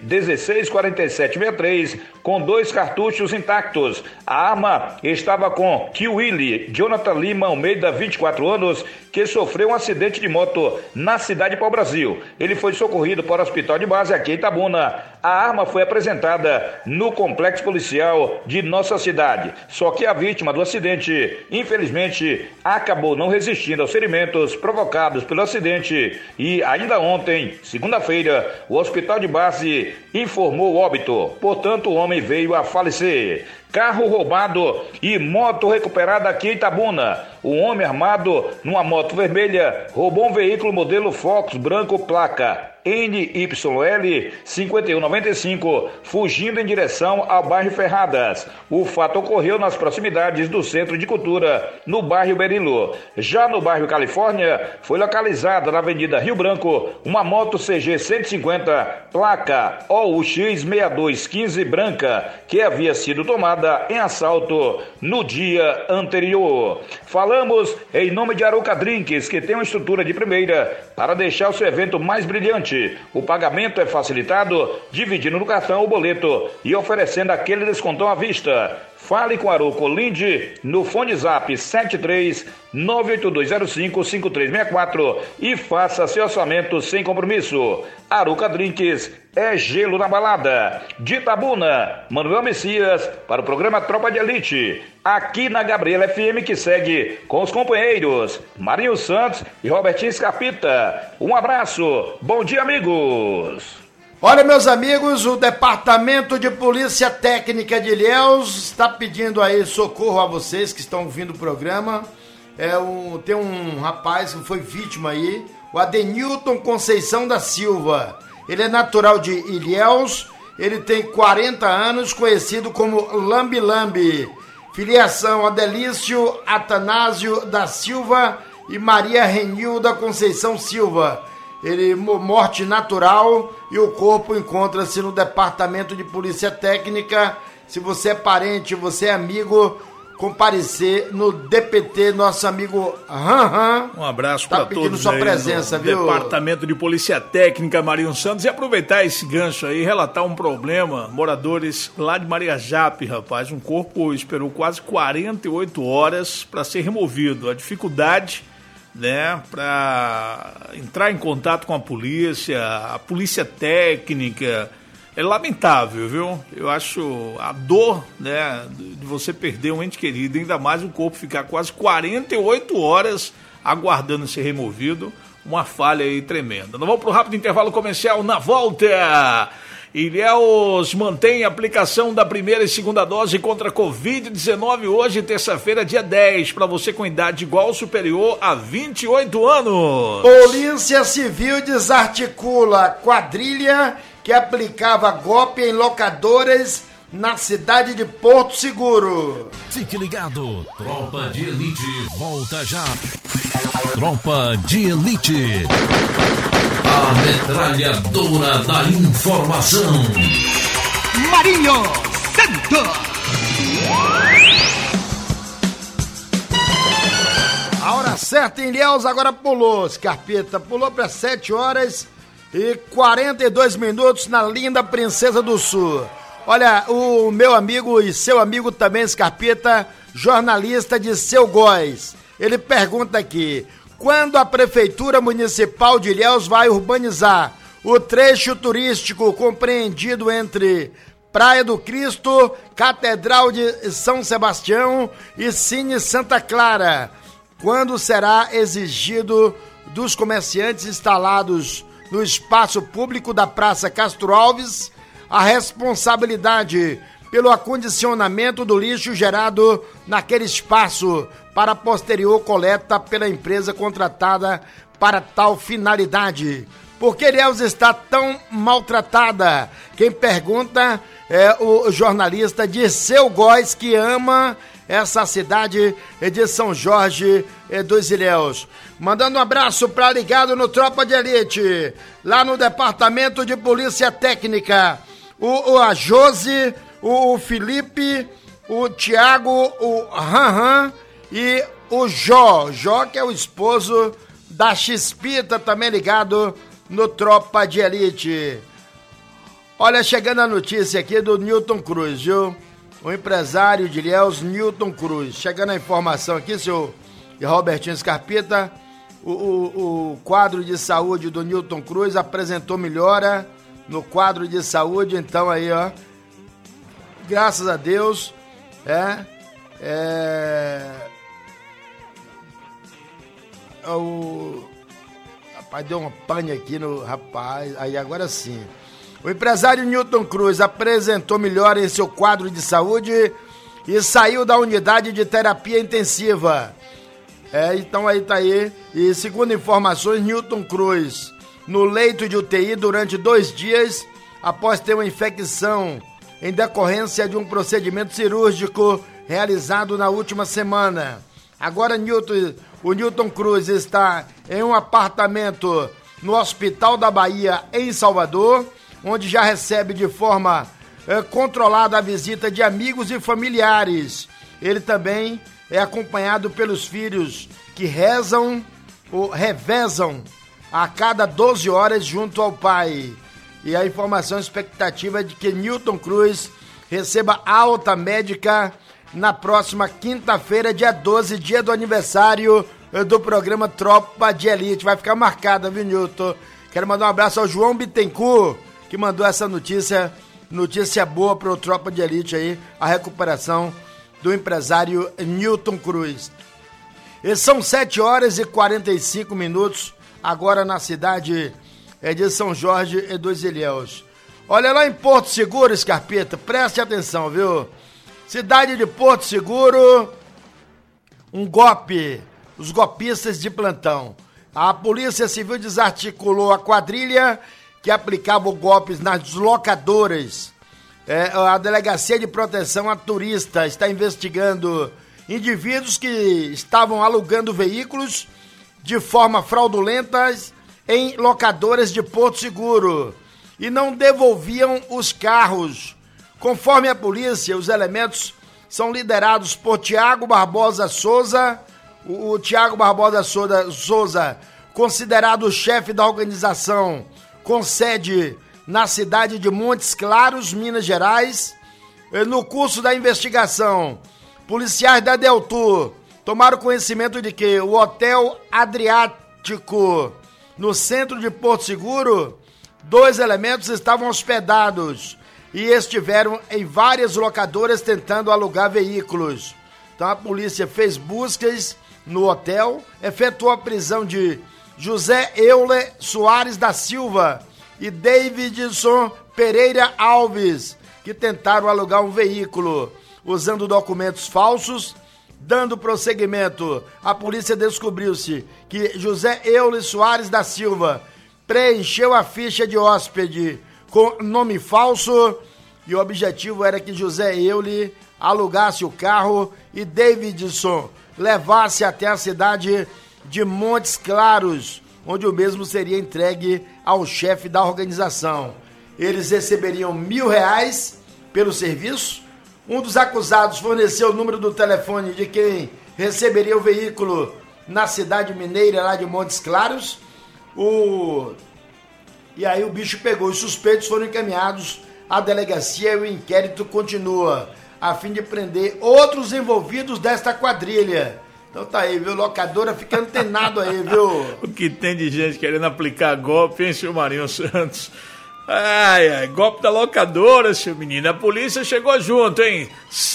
164763, com 2 cartuchos intactos. A arma estava com Kiwili Jonathan Lima Almeida, 24 anos, que sofreu um acidente de moto na cidade de Pau-Brasil. Ele foi socorrido para o hospital de base aqui em Itabuna. A arma foi apresentada no complexo policial de nossa cidade. Só que a vítima do acidente, infelizmente, acabou não resistindo aos ferimentos provocados pelo acidente e ainda ontem, segunda-feira, o hospital de base informou o óbito. Portanto, o homem veio a falecer. Carro roubado e moto recuperada aqui em Itabuna. Um homem armado numa moto vermelha roubou um veículo modelo Fox branco placa NYL 5195, fugindo em direção ao bairro Ferradas. O fato ocorreu nas proximidades do Centro de Cultura, no bairro Berilo. Já no bairro Califórnia, foi localizada na Avenida Rio Branco uma moto CG 150, placa OUX 6215 branca, que havia sido tomada em assalto no dia anterior. Falamos em nome de Arouca Drinks, que tem uma estrutura de primeira para deixar o seu evento mais brilhante. O pagamento é facilitado dividindo no cartão o boleto e oferecendo aquele descontão à vista. Fale com Arouca Olinde no fone zap 73-98205-5364 e faça seu orçamento sem compromisso. Arouca Drinks é gelo na balada. De Itabuna, Manuel Messias para o programa Tropa de Elite, aqui na Gabriela FM, que segue com os companheiros Marinho Santos e Robertinho Scarpita. Um abraço, bom dia, amigos. Olha, meus amigos, o Departamento de Polícia Técnica de Ilhéus está pedindo aí socorro a vocês que estão ouvindo o programa. Tem um rapaz que foi vítima aí, o Adenilton Conceição da Silva. Ele é natural de Ilhéus, ele tem 40 anos, conhecido como Lambi Lambi. Filiação Adelício Atanásio da Silva e Maria Renilda Conceição Silva. Ele morte natural e o corpo encontra-se no Departamento de Polícia Técnica. Se você é parente, você é amigo, comparecer no DPT, nosso amigo Han. Um abraço para todos. Tá pedindo sua presença, viu? Departamento de Polícia Técnica, Marinho Santos, e aproveitar esse gancho aí, relatar um problema. Moradores lá de Maria Jape, rapaz, um corpo esperou quase 48 horas para ser removido. A dificuldade, né, para entrar em contato com a polícia técnica, é lamentável, viu? Eu acho a dor, né, de você perder um ente querido, ainda mais o corpo ficar quase 48 horas aguardando ser removido, uma falha aí tremenda. Nós vamos para o rápido intervalo comercial. Na volta, Ilhéus mantém a aplicação da primeira e segunda dose contra a Covid-19 hoje, terça-feira, dia 10, para você com idade igual ou superior a 28 anos. Polícia Civil desarticula quadrilha que aplicava golpe em locadoras na cidade de Porto Seguro. Fique ligado, Tropa de Elite volta já. Tropa de Elite. A metralhadora da informação. Marinho Santos. A hora certa em Ilhéus agora pulou, Scarpeta. Pulou para 7 horas e 42 minutos na linda Princesa do Sul. Olha, o meu amigo e seu amigo também, Scarpeta, jornalista de Seu Góis. Ele pergunta aqui: quando a Prefeitura Municipal de Ilhéus vai urbanizar o trecho turístico compreendido entre Praia do Cristo, Catedral de São Sebastião e Cine Santa Clara? Quando será exigido dos comerciantes instalados no espaço público da Praça Castro Alves a responsabilidade pelo acondicionamento do lixo gerado naquele espaço para posterior coleta pela empresa contratada para tal finalidade? Por que Ilhéus está tão maltratada? Quem pergunta é o jornalista de Seu Góis, que ama essa cidade de São Jorge dos Ilhéus. Mandando um abraço para ligado no Tropa de Elite, lá no Departamento de Polícia Técnica. A Josi, o Felipe, o Tiago, o Han e o Jó, que é o esposo da Chispita, também ligado no Tropa de Elite. Olha, chegando a notícia aqui do Newton Cruz, viu? O empresário de Ilhéus, Newton Cruz. Chegando a informação aqui, seu Robertinho Scarpita, o quadro de saúde do Newton Cruz apresentou melhora no quadro de saúde. Então aí, ó, graças a Deus, rapaz, deu uma pane aqui no rapaz, aí agora sim. O empresário Newton Cruz apresentou melhora em seu quadro de saúde e saiu da unidade de terapia intensiva. Então aí tá aí. E segundo informações, Newton Cruz no leito de UTI durante 2 dias após ter uma infecção em decorrência de um procedimento cirúrgico realizado na última semana. Agora o Newton Cruz está em um apartamento no Hospital da Bahia, em Salvador, onde já recebe de forma controlada a visita de amigos e familiares. Ele também é acompanhado pelos filhos que revezam a cada 12 horas junto ao pai. E a informação expectativa é de que Newton Cruz receba alta médica na próxima quinta-feira, dia 12, dia do aniversário do programa Tropa de Elite. Vai ficar marcada, viu, Newton? Quero mandar um abraço ao João Bittencourt, que mandou essa notícia boa para o Tropa de Elite aí, a recuperação do empresário Newton Cruz. E são 7 horas e 45 minutos agora na cidade é de São Jorge e dos Ilhéus. Olha, lá em Porto Seguro, Scarpeta, preste atenção, viu? Cidade de Porto Seguro, um golpe, os golpistas de plantão. A Polícia Civil desarticulou a quadrilha que aplicava golpes nas locadoras. A Delegacia de Proteção a Turista está investigando indivíduos que estavam alugando veículos de forma fraudulenta em locadoras de Porto Seguro e não devolviam os carros. Conforme a polícia, os elementos são liderados por Tiago Barbosa Souza. O Tiago Barbosa Souza, considerado o chefe da organização, com sede na cidade de Montes Claros, Minas Gerais. No curso da investigação, policiais da Deltur tomaram conhecimento de que o Hotel Adriático, no centro de Porto Seguro, 2 elementos estavam hospedados e estiveram em várias locadoras tentando alugar veículos. Então a polícia fez buscas no hotel, efetuou a prisão de José Euler Soares da Silva e Davidson Pereira Alves, que tentaram alugar um veículo usando documentos falsos. Dando prosseguimento, a polícia descobriu-se que José Euler Soares da Silva preencheu a ficha de hóspede com nome falso e o objetivo era que José Euler alugasse o carro e Davidson levasse até a cidade de Montes Claros, onde o mesmo seria entregue ao chefe da organização. Eles receberiam R$1.000 pelo serviço. Um dos acusados forneceu o número do telefone de quem receberia o veículo na cidade mineira lá de Montes Claros. E aí o bicho pegou. Os suspeitos foram encaminhados à delegacia e o inquérito continua, a fim de prender outros envolvidos desta quadrilha. Então tá aí, viu? Locadora fica antenado aí, viu? O que tem de gente querendo aplicar golpe, hein, senhor Marinho Santos? Ai, golpe da locadora, seu menino. A polícia chegou junto, hein?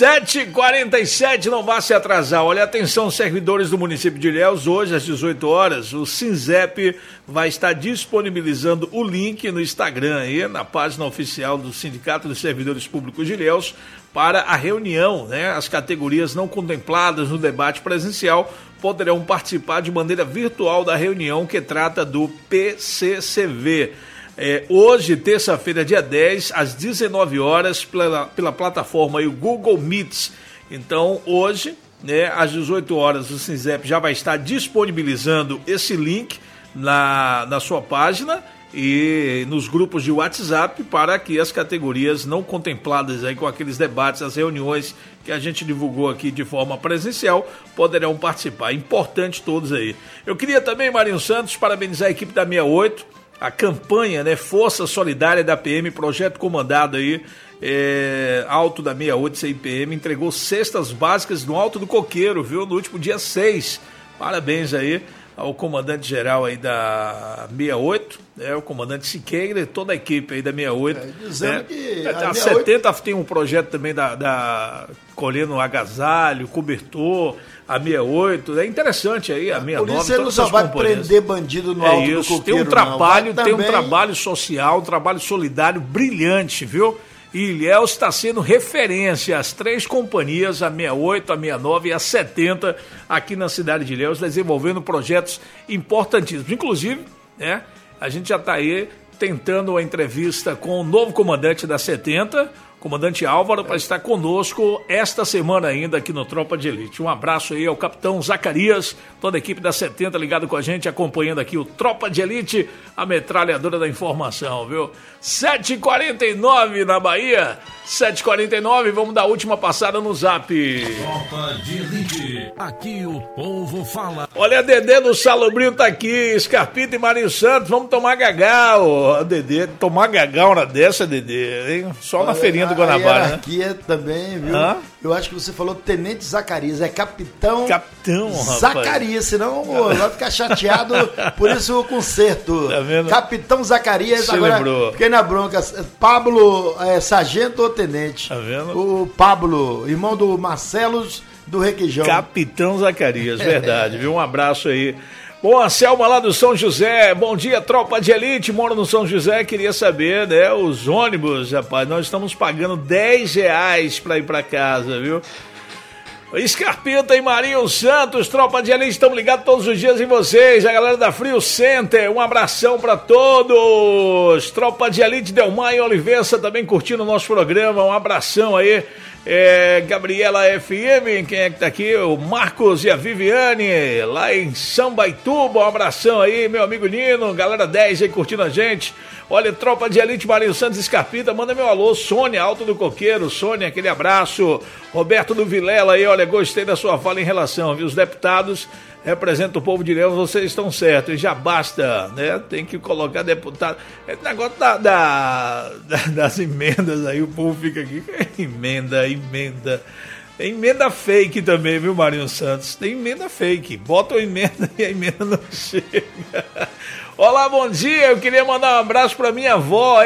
7h47, não vá se atrasar. Olha, atenção, servidores do município de Ilhéus, hoje às 18 horas, o SINZEP vai estar disponibilizando o link no Instagram aí, na página oficial do Sindicato dos Servidores Públicos de Ilhéus, para a reunião, né? As categorias não contempladas no debate presencial poderão participar de maneira virtual da reunião que trata do PCCV. Hoje, terça-feira, dia 10, às 19 horas, pela plataforma aí, o Google Meets. Então, hoje, né, às 18 horas, o SINZEP já vai estar disponibilizando esse link na sua página e nos grupos de WhatsApp para que as categorias não contempladas aí com aqueles debates, as reuniões que a gente divulgou aqui de forma presencial, poderão participar. Importante todos aí. Eu queria também, Marinho Santos, parabenizar a equipe da 68, a campanha, né, Força Solidária da PM, projeto comandado aí, Alto da 68 CIPM, entregou cestas básicas no Alto do Coqueiro, viu, no último dia 6. Parabéns aí ao comandante-geral aí da 68, o comandante Siqueira e toda a equipe aí da 68. Dizendo que a 70 tem um projeto também da colhendo agasalho, cobertor, a 68, é interessante aí, a 69. Por isso ele não só vai prender bandido no Alto do Coqueiro, tem um trabalho social, um trabalho solidário brilhante, viu? E Ilhéus está sendo referência às 3 companhias, a 68, a 69 e a 70, aqui na cidade de Ilhéus, desenvolvendo projetos importantíssimos. Inclusive, né, a gente já está aí tentando uma entrevista com o novo comandante da 70, comandante Álvaro, para estar conosco esta semana ainda aqui no Tropa de Elite. Um abraço aí ao capitão Zacarias, toda a equipe da 70 ligado com a gente, acompanhando aqui o Tropa de Elite, a metralhadora da informação, viu? 7h49 na Bahia, 7h49, vamos dar a última passada no Zap. Tropa de Elite, aqui o povo fala. Olha, a Dedê do Salobrinho tá aqui, Scarpita e Marinho Santos, vamos tomar gagal, Dedê, tomar gagal na dessa, Dedê, hein? Só na feirinha do Guanabara, né? Aqui também, viu? Eu acho que você falou Tenente Zacarias, é Capitão Zacarias, senão vai ficar chateado, por isso o conserto. Tá vendo? Capitão Zacarias, você agora lembrou. Fiquei na bronca. Pablo, sargento ou tenente? Tá vendo? O Pablo, irmão do Marcelos do Requeijão. Capitão Zacarias, verdade, viu? Um abraço aí Bom, a Selma lá do São José, bom dia, tropa de elite, moro no São José, queria saber, né, os ônibus, rapaz, nós estamos pagando R$10 para ir para casa, viu? Scarpita e Marinho Santos, tropa de elite, estamos ligados todos os dias em vocês, a galera da Frio Center, um abração para todos, tropa de elite, Delmar e Olivença também curtindo o nosso programa, um abração aí. Gabriela FM, quem é que tá aqui? O Marcos e a Viviane, lá em Sambaituba, um abração aí, meu amigo Nino, galera 10 aí curtindo a gente. Olha, tropa de elite, Marinho Santos Escarpita, manda meu alô, Sônia, Alto do Coqueiro, Sônia, aquele abraço. Roberto do Vilela aí, olha, gostei da sua fala em relação, viu? Os deputados representam o povo de Ilhéus, vocês estão certos, e já basta, né? Tem que colocar deputado. É negócio das emendas aí, o povo fica aqui, emenda. Tem emenda fake também, viu, Marinho Santos? Tem emenda fake, botam emenda e a emenda não chega. Olá, bom dia, eu queria mandar um abraço pra minha avó,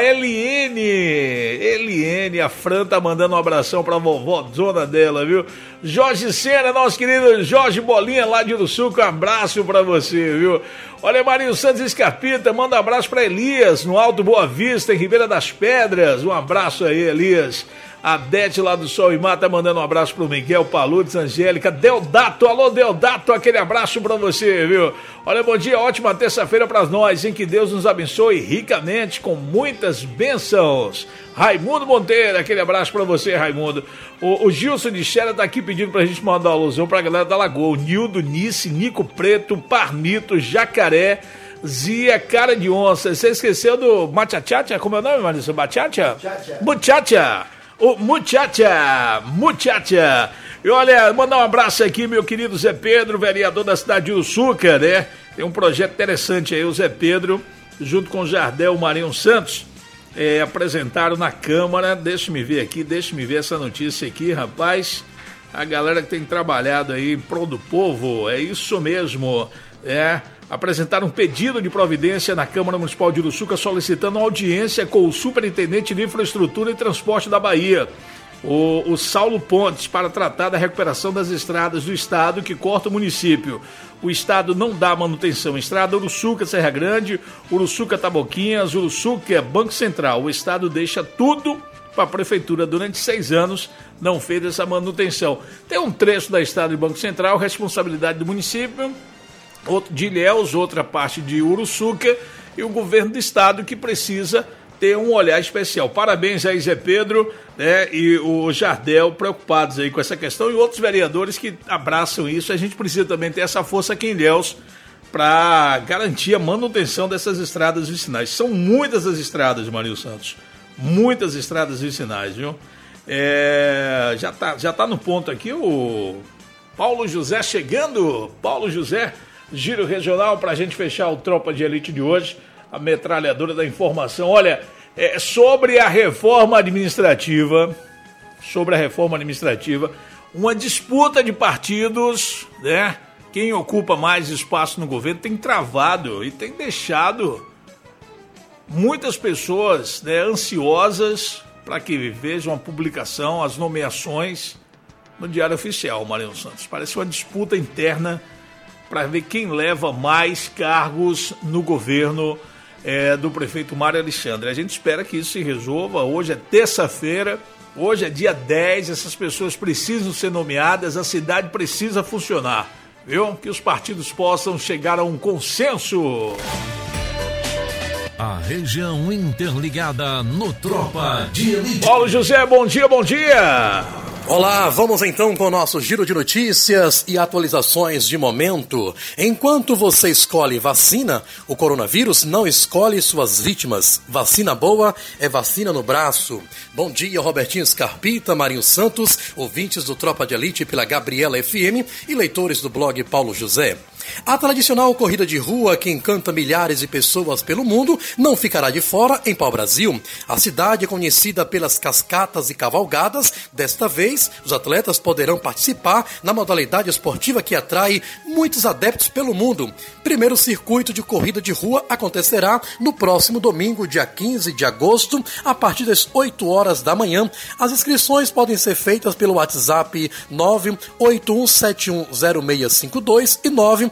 Eliene, a Fran tá mandando um abração pra vovó, zona dela, viu? Jorge Sena, nosso querido Jorge Bolinha lá de Uruçuca, um abraço pra você, viu? Olha, Marinho Santos Escarpita, manda um abraço pra Elias, no Alto Boa Vista, em Ribeira das Pedras, um abraço aí, Elias. A Dete lá do Sol e Mar tá mandando um abraço pro Miguel Paludes, Angélica, Deodato, alô Deodato, aquele abraço pra você, viu? Olha, bom dia, ótima terça-feira pra nós, em que Deus nos abençoe ricamente, com muitas bênçãos. Raimundo Monteiro, aquele abraço pra você, Raimundo. O Gilson de Xera tá aqui pedindo pra gente mandar uma alusão pra galera da Lagoa, o Nildo, Nice, Nico Preto, Parnito, Jacaré, Zia, Cara de Onça. Você esqueceu do Machachacha? Como é o nome, Marisa? Bachacha? Muchacha. O Muchacha. E olha, mandar um abraço aqui, meu querido Zé Pedro, vereador da cidade de Uruçuca, né? Tem um projeto interessante aí, o Zé Pedro, junto com o Jardel Marinho Santos, apresentaram na Câmara. Deixa-me ver essa notícia aqui, rapaz. A galera que tem trabalhado aí em prol do povo, é isso mesmo, apresentaram um pedido de providência na Câmara Municipal de Uruçuca solicitando audiência com o Superintendente de Infraestrutura e Transporte da Bahia, o Saulo Pontes, para tratar da recuperação das estradas do estado que corta o município. O estado não dá manutenção. Estrada Uruçuca, Serra Grande, Uruçuca, Taboquinhas, Uruçuca, Banco Central. O estado deixa tudo para a prefeitura durante 6 anos, não fez essa manutenção. Tem um trecho da estrada de Banco Central, responsabilidade do município, outro de Ilhéus, outra parte de Uruçuca, e o governo do estado que precisa ter um olhar especial. Parabéns aí, Zé Pedro, né, e o Jardel, preocupados aí com essa questão, e outros vereadores que abraçam isso. A gente precisa também ter essa força aqui em Ilhéus para garantir a manutenção dessas estradas vicinais. São muitas as estradas, Marinho Santos, muitas estradas vicinais, viu? Já tá no ponto aqui o Paulo José chegando. Paulo José, giro regional para a gente fechar o Tropa de Elite de hoje, a metralhadora da informação. Olha, sobre a reforma administrativa, uma disputa de partidos, né? Quem ocupa mais espaço no governo tem travado e tem deixado muitas pessoas, né, ansiosas para que vejam a publicação, as nomeações no Diário Oficial, Marinho Santos. Parece uma disputa interna para ver quem leva mais cargos no governo do prefeito Mário Alexandre. A gente espera que isso se resolva. Hoje é terça-feira, hoje é dia 10, essas pessoas precisam ser nomeadas, a cidade precisa funcionar, viu? Que os partidos possam chegar a um consenso. A região interligada no Tropa de Elite. Paulo José, bom dia. Olá, vamos então com o nosso giro de notícias e atualizações de momento. Enquanto você escolhe vacina, o coronavírus não escolhe suas vítimas. Vacina boa é vacina no braço. Bom dia, Robertinho Escarpita, Marinho Santos, ouvintes do Tropa de Elite pela Gabriela FM e leitores do blog Paulo José. A tradicional corrida de rua que encanta milhares de pessoas pelo mundo não ficará de fora em Pau-Brasil. A cidade é conhecida pelas cascatas e cavalgadas. Desta vez, os atletas poderão participar na modalidade esportiva que atrai muitos adeptos pelo mundo. Primeiro circuito de corrida de rua acontecerá no próximo domingo, dia 15 de agosto, a partir das 8 horas da manhã. As inscrições podem ser feitas pelo WhatsApp 981710652 e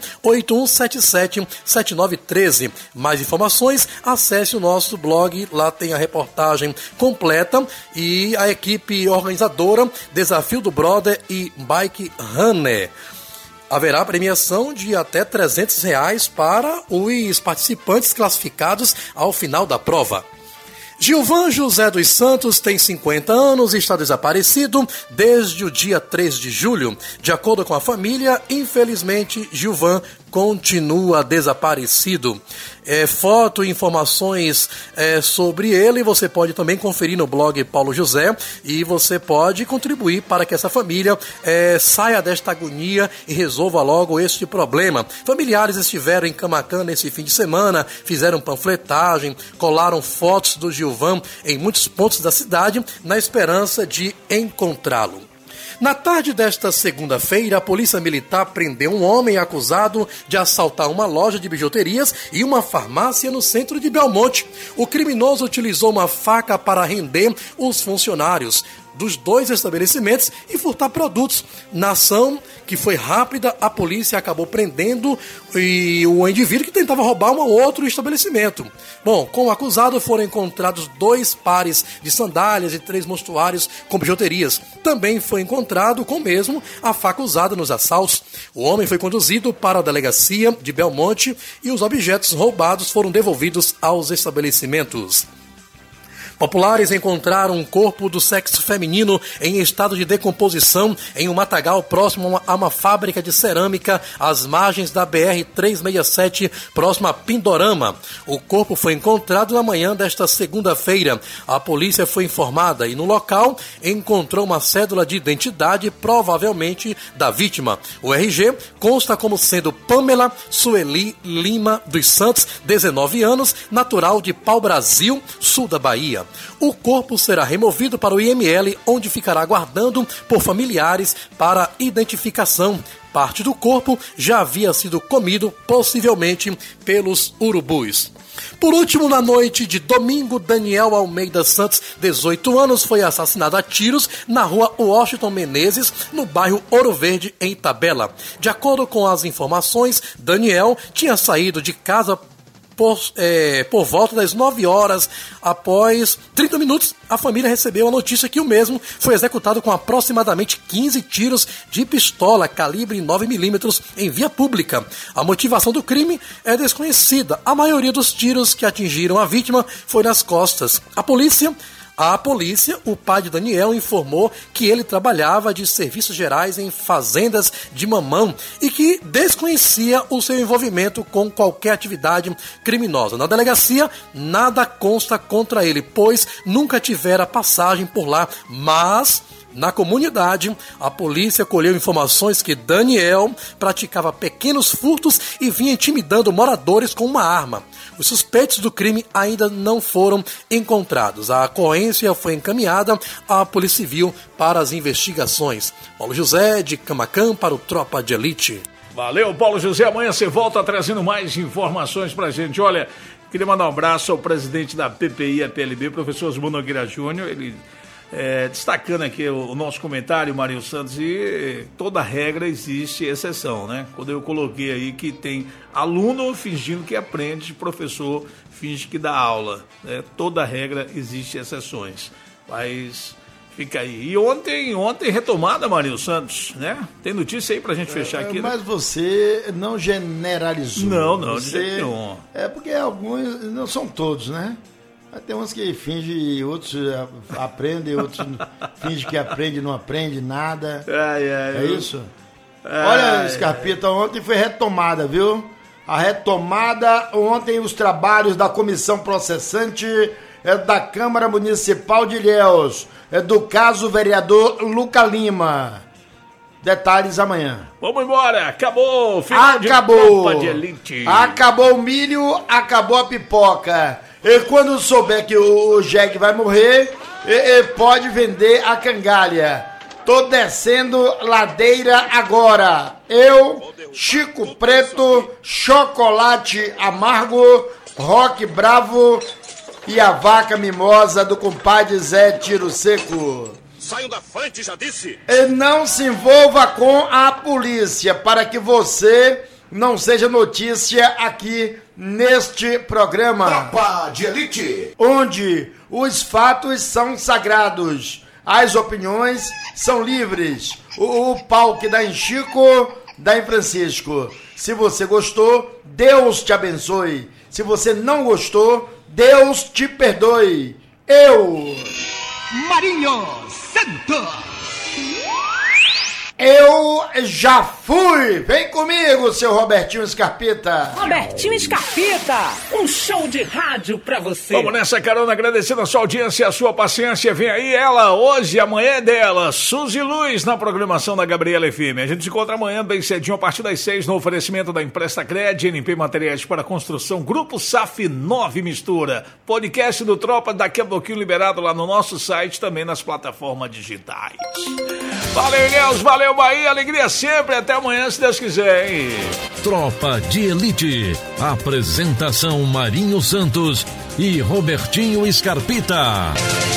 981777913. Mais informações, acesse o nosso blog, lá tem a reportagem completa e a equipe organizadora Desafio do Brother e Bike Runner. Haverá premiação de até R$300 para os participantes classificados ao final da prova. Gilvan José dos Santos tem 50 anos e está desaparecido desde o dia 3 de julho. De acordo com a família, infelizmente, Gilvan continua desaparecido. Foto e informações sobre ele você pode também conferir no blog Paulo José e você pode contribuir para que essa família saia desta agonia e resolva logo este problema. Familiares estiveram em Camaquã nesse fim de semana, fizeram panfletagem, colaram fotos do Gilvan em muitos pontos da cidade na esperança de encontrá-lo. Na tarde desta segunda-feira, a Polícia Militar prendeu um homem acusado de assaltar uma loja de bijuterias e uma farmácia no centro de Belmonte. O criminoso utilizou uma faca para render os funcionários dos dois estabelecimentos e furtar produtos. Na ação, que foi rápida, a polícia acabou prendendo o indivíduo que tentava roubar um outro estabelecimento. Bom, com o acusado foram encontrados 2 pares de sandálias e 3 mostruários com bijuterias. Também foi encontrado com o mesmo a faca usada nos assaltos. O homem foi conduzido para a delegacia de Belmonte e os objetos roubados foram devolvidos aos estabelecimentos. Populares encontraram um corpo do sexo feminino em estado de decomposição em um matagal próximo a uma fábrica de cerâmica às margens da BR-367, próximo a Pindorama. O corpo foi encontrado na manhã desta segunda-feira. A polícia foi informada e no local encontrou uma cédula de identidade, provavelmente da vítima. O RG consta como sendo Pamela Sueli Lima dos Santos, 19 anos, natural de Pau-Brasil, sul da Bahia. O corpo será removido para o IML, onde ficará aguardando por familiares para identificação. Parte do corpo já havia sido comido, possivelmente pelos urubus. Por último, na noite de domingo, Daniel Almeida Santos, 18 anos, foi assassinado a tiros na rua Washington Menezes, no bairro Ouro Verde, em Itabela. De acordo com as informações, Daniel tinha saído de casa por volta das 9 horas. Após 30 minutos, a família recebeu a notícia que o mesmo foi executado com aproximadamente 15 tiros de pistola calibre 9mm em via pública. A motivação do crime é desconhecida. A maioria dos tiros que atingiram a vítima foi nas costas. A polícia, o pai de Daniel, informou que ele trabalhava de serviços gerais em fazendas de mamão e que desconhecia o seu envolvimento com qualquer atividade criminosa. Na delegacia, nada consta contra ele, pois nunca tivera passagem por lá, mas na comunidade, a polícia colheu informações que Daniel praticava pequenos furtos e vinha intimidando moradores com uma arma. Os suspeitos do crime ainda não foram encontrados. A ocorrência foi encaminhada à Polícia Civil para as investigações. Paulo José, de Camaquã, para o Tropa de Elite. Valeu, Paulo José. Amanhã você volta trazendo mais informações pra gente. Olha, queria mandar um abraço ao presidente da PPI, a PLB, professor Osmo Nogueira Júnior. Ele destacando aqui o nosso comentário, Marinho Santos, e toda regra existe exceção, né? Quando eu coloquei aí que tem aluno fingindo que aprende, professor finge que dá aula, né? Toda regra existe exceções, mas fica aí. E ontem retomada, Marinho Santos, né? Tem notícia aí pra gente fechar aqui, mas né? Você não generalizou. Não, de jeito nenhum. Porque alguns, não são todos, né? Tem uns que fingem, outros aprendem, outros fingem que aprende e não aprende nada. É isso? Olha, Scarpita, ontem foi retomada, viu? A retomada, ontem, os trabalhos da comissão processante da Câmara Municipal de Ilhéus, do caso vereador Luca Lima. Detalhes amanhã. Vamos embora, acabou. Final de Tropa de Elite. Acabou o milho, acabou a pipoca. E quando souber que o jegue vai morrer, pode vender a cangalha. Tô descendo ladeira agora. Eu, Chico Preto, Chocolate Amargo, Rock Bravo e a vaca mimosa do compadre Zé Tiro Seco. Saiam da frente, já disse. E não se envolva com a polícia para que você não seja notícia aqui neste programa. Tropa de Elite. Onde os fatos são sagrados, as opiniões são livres. O pau que dá em Chico, dá em Francisco. Se você gostou, Deus te abençoe. Se você não gostou, Deus te perdoe. Eu, Marinho Santos. Eu já fui! Vem comigo, seu Robertinho Scarpita! Robertinho Scarpita, um show de rádio pra você! Vamos nessa carona, agradecendo a sua audiência e a sua paciência. Vem aí ela, hoje, amanhã é dela, Suzy Luz, na programação da Gabriela FM. A gente se encontra amanhã, bem cedinho, a partir das 6, no oferecimento da Empresta Cred, NP Materiais para Construção, Grupo SAF 9 Mistura. Podcast do Tropa, daqui a pouquinho liberado lá no nosso site, também nas plataformas digitais. Valeu, Ilhéus, valeu, Bahia, alegria sempre, até amanhã, se Deus quiser, hein? Tropa de Elite, apresentação Marinho Santos e Robertinho Scarpita.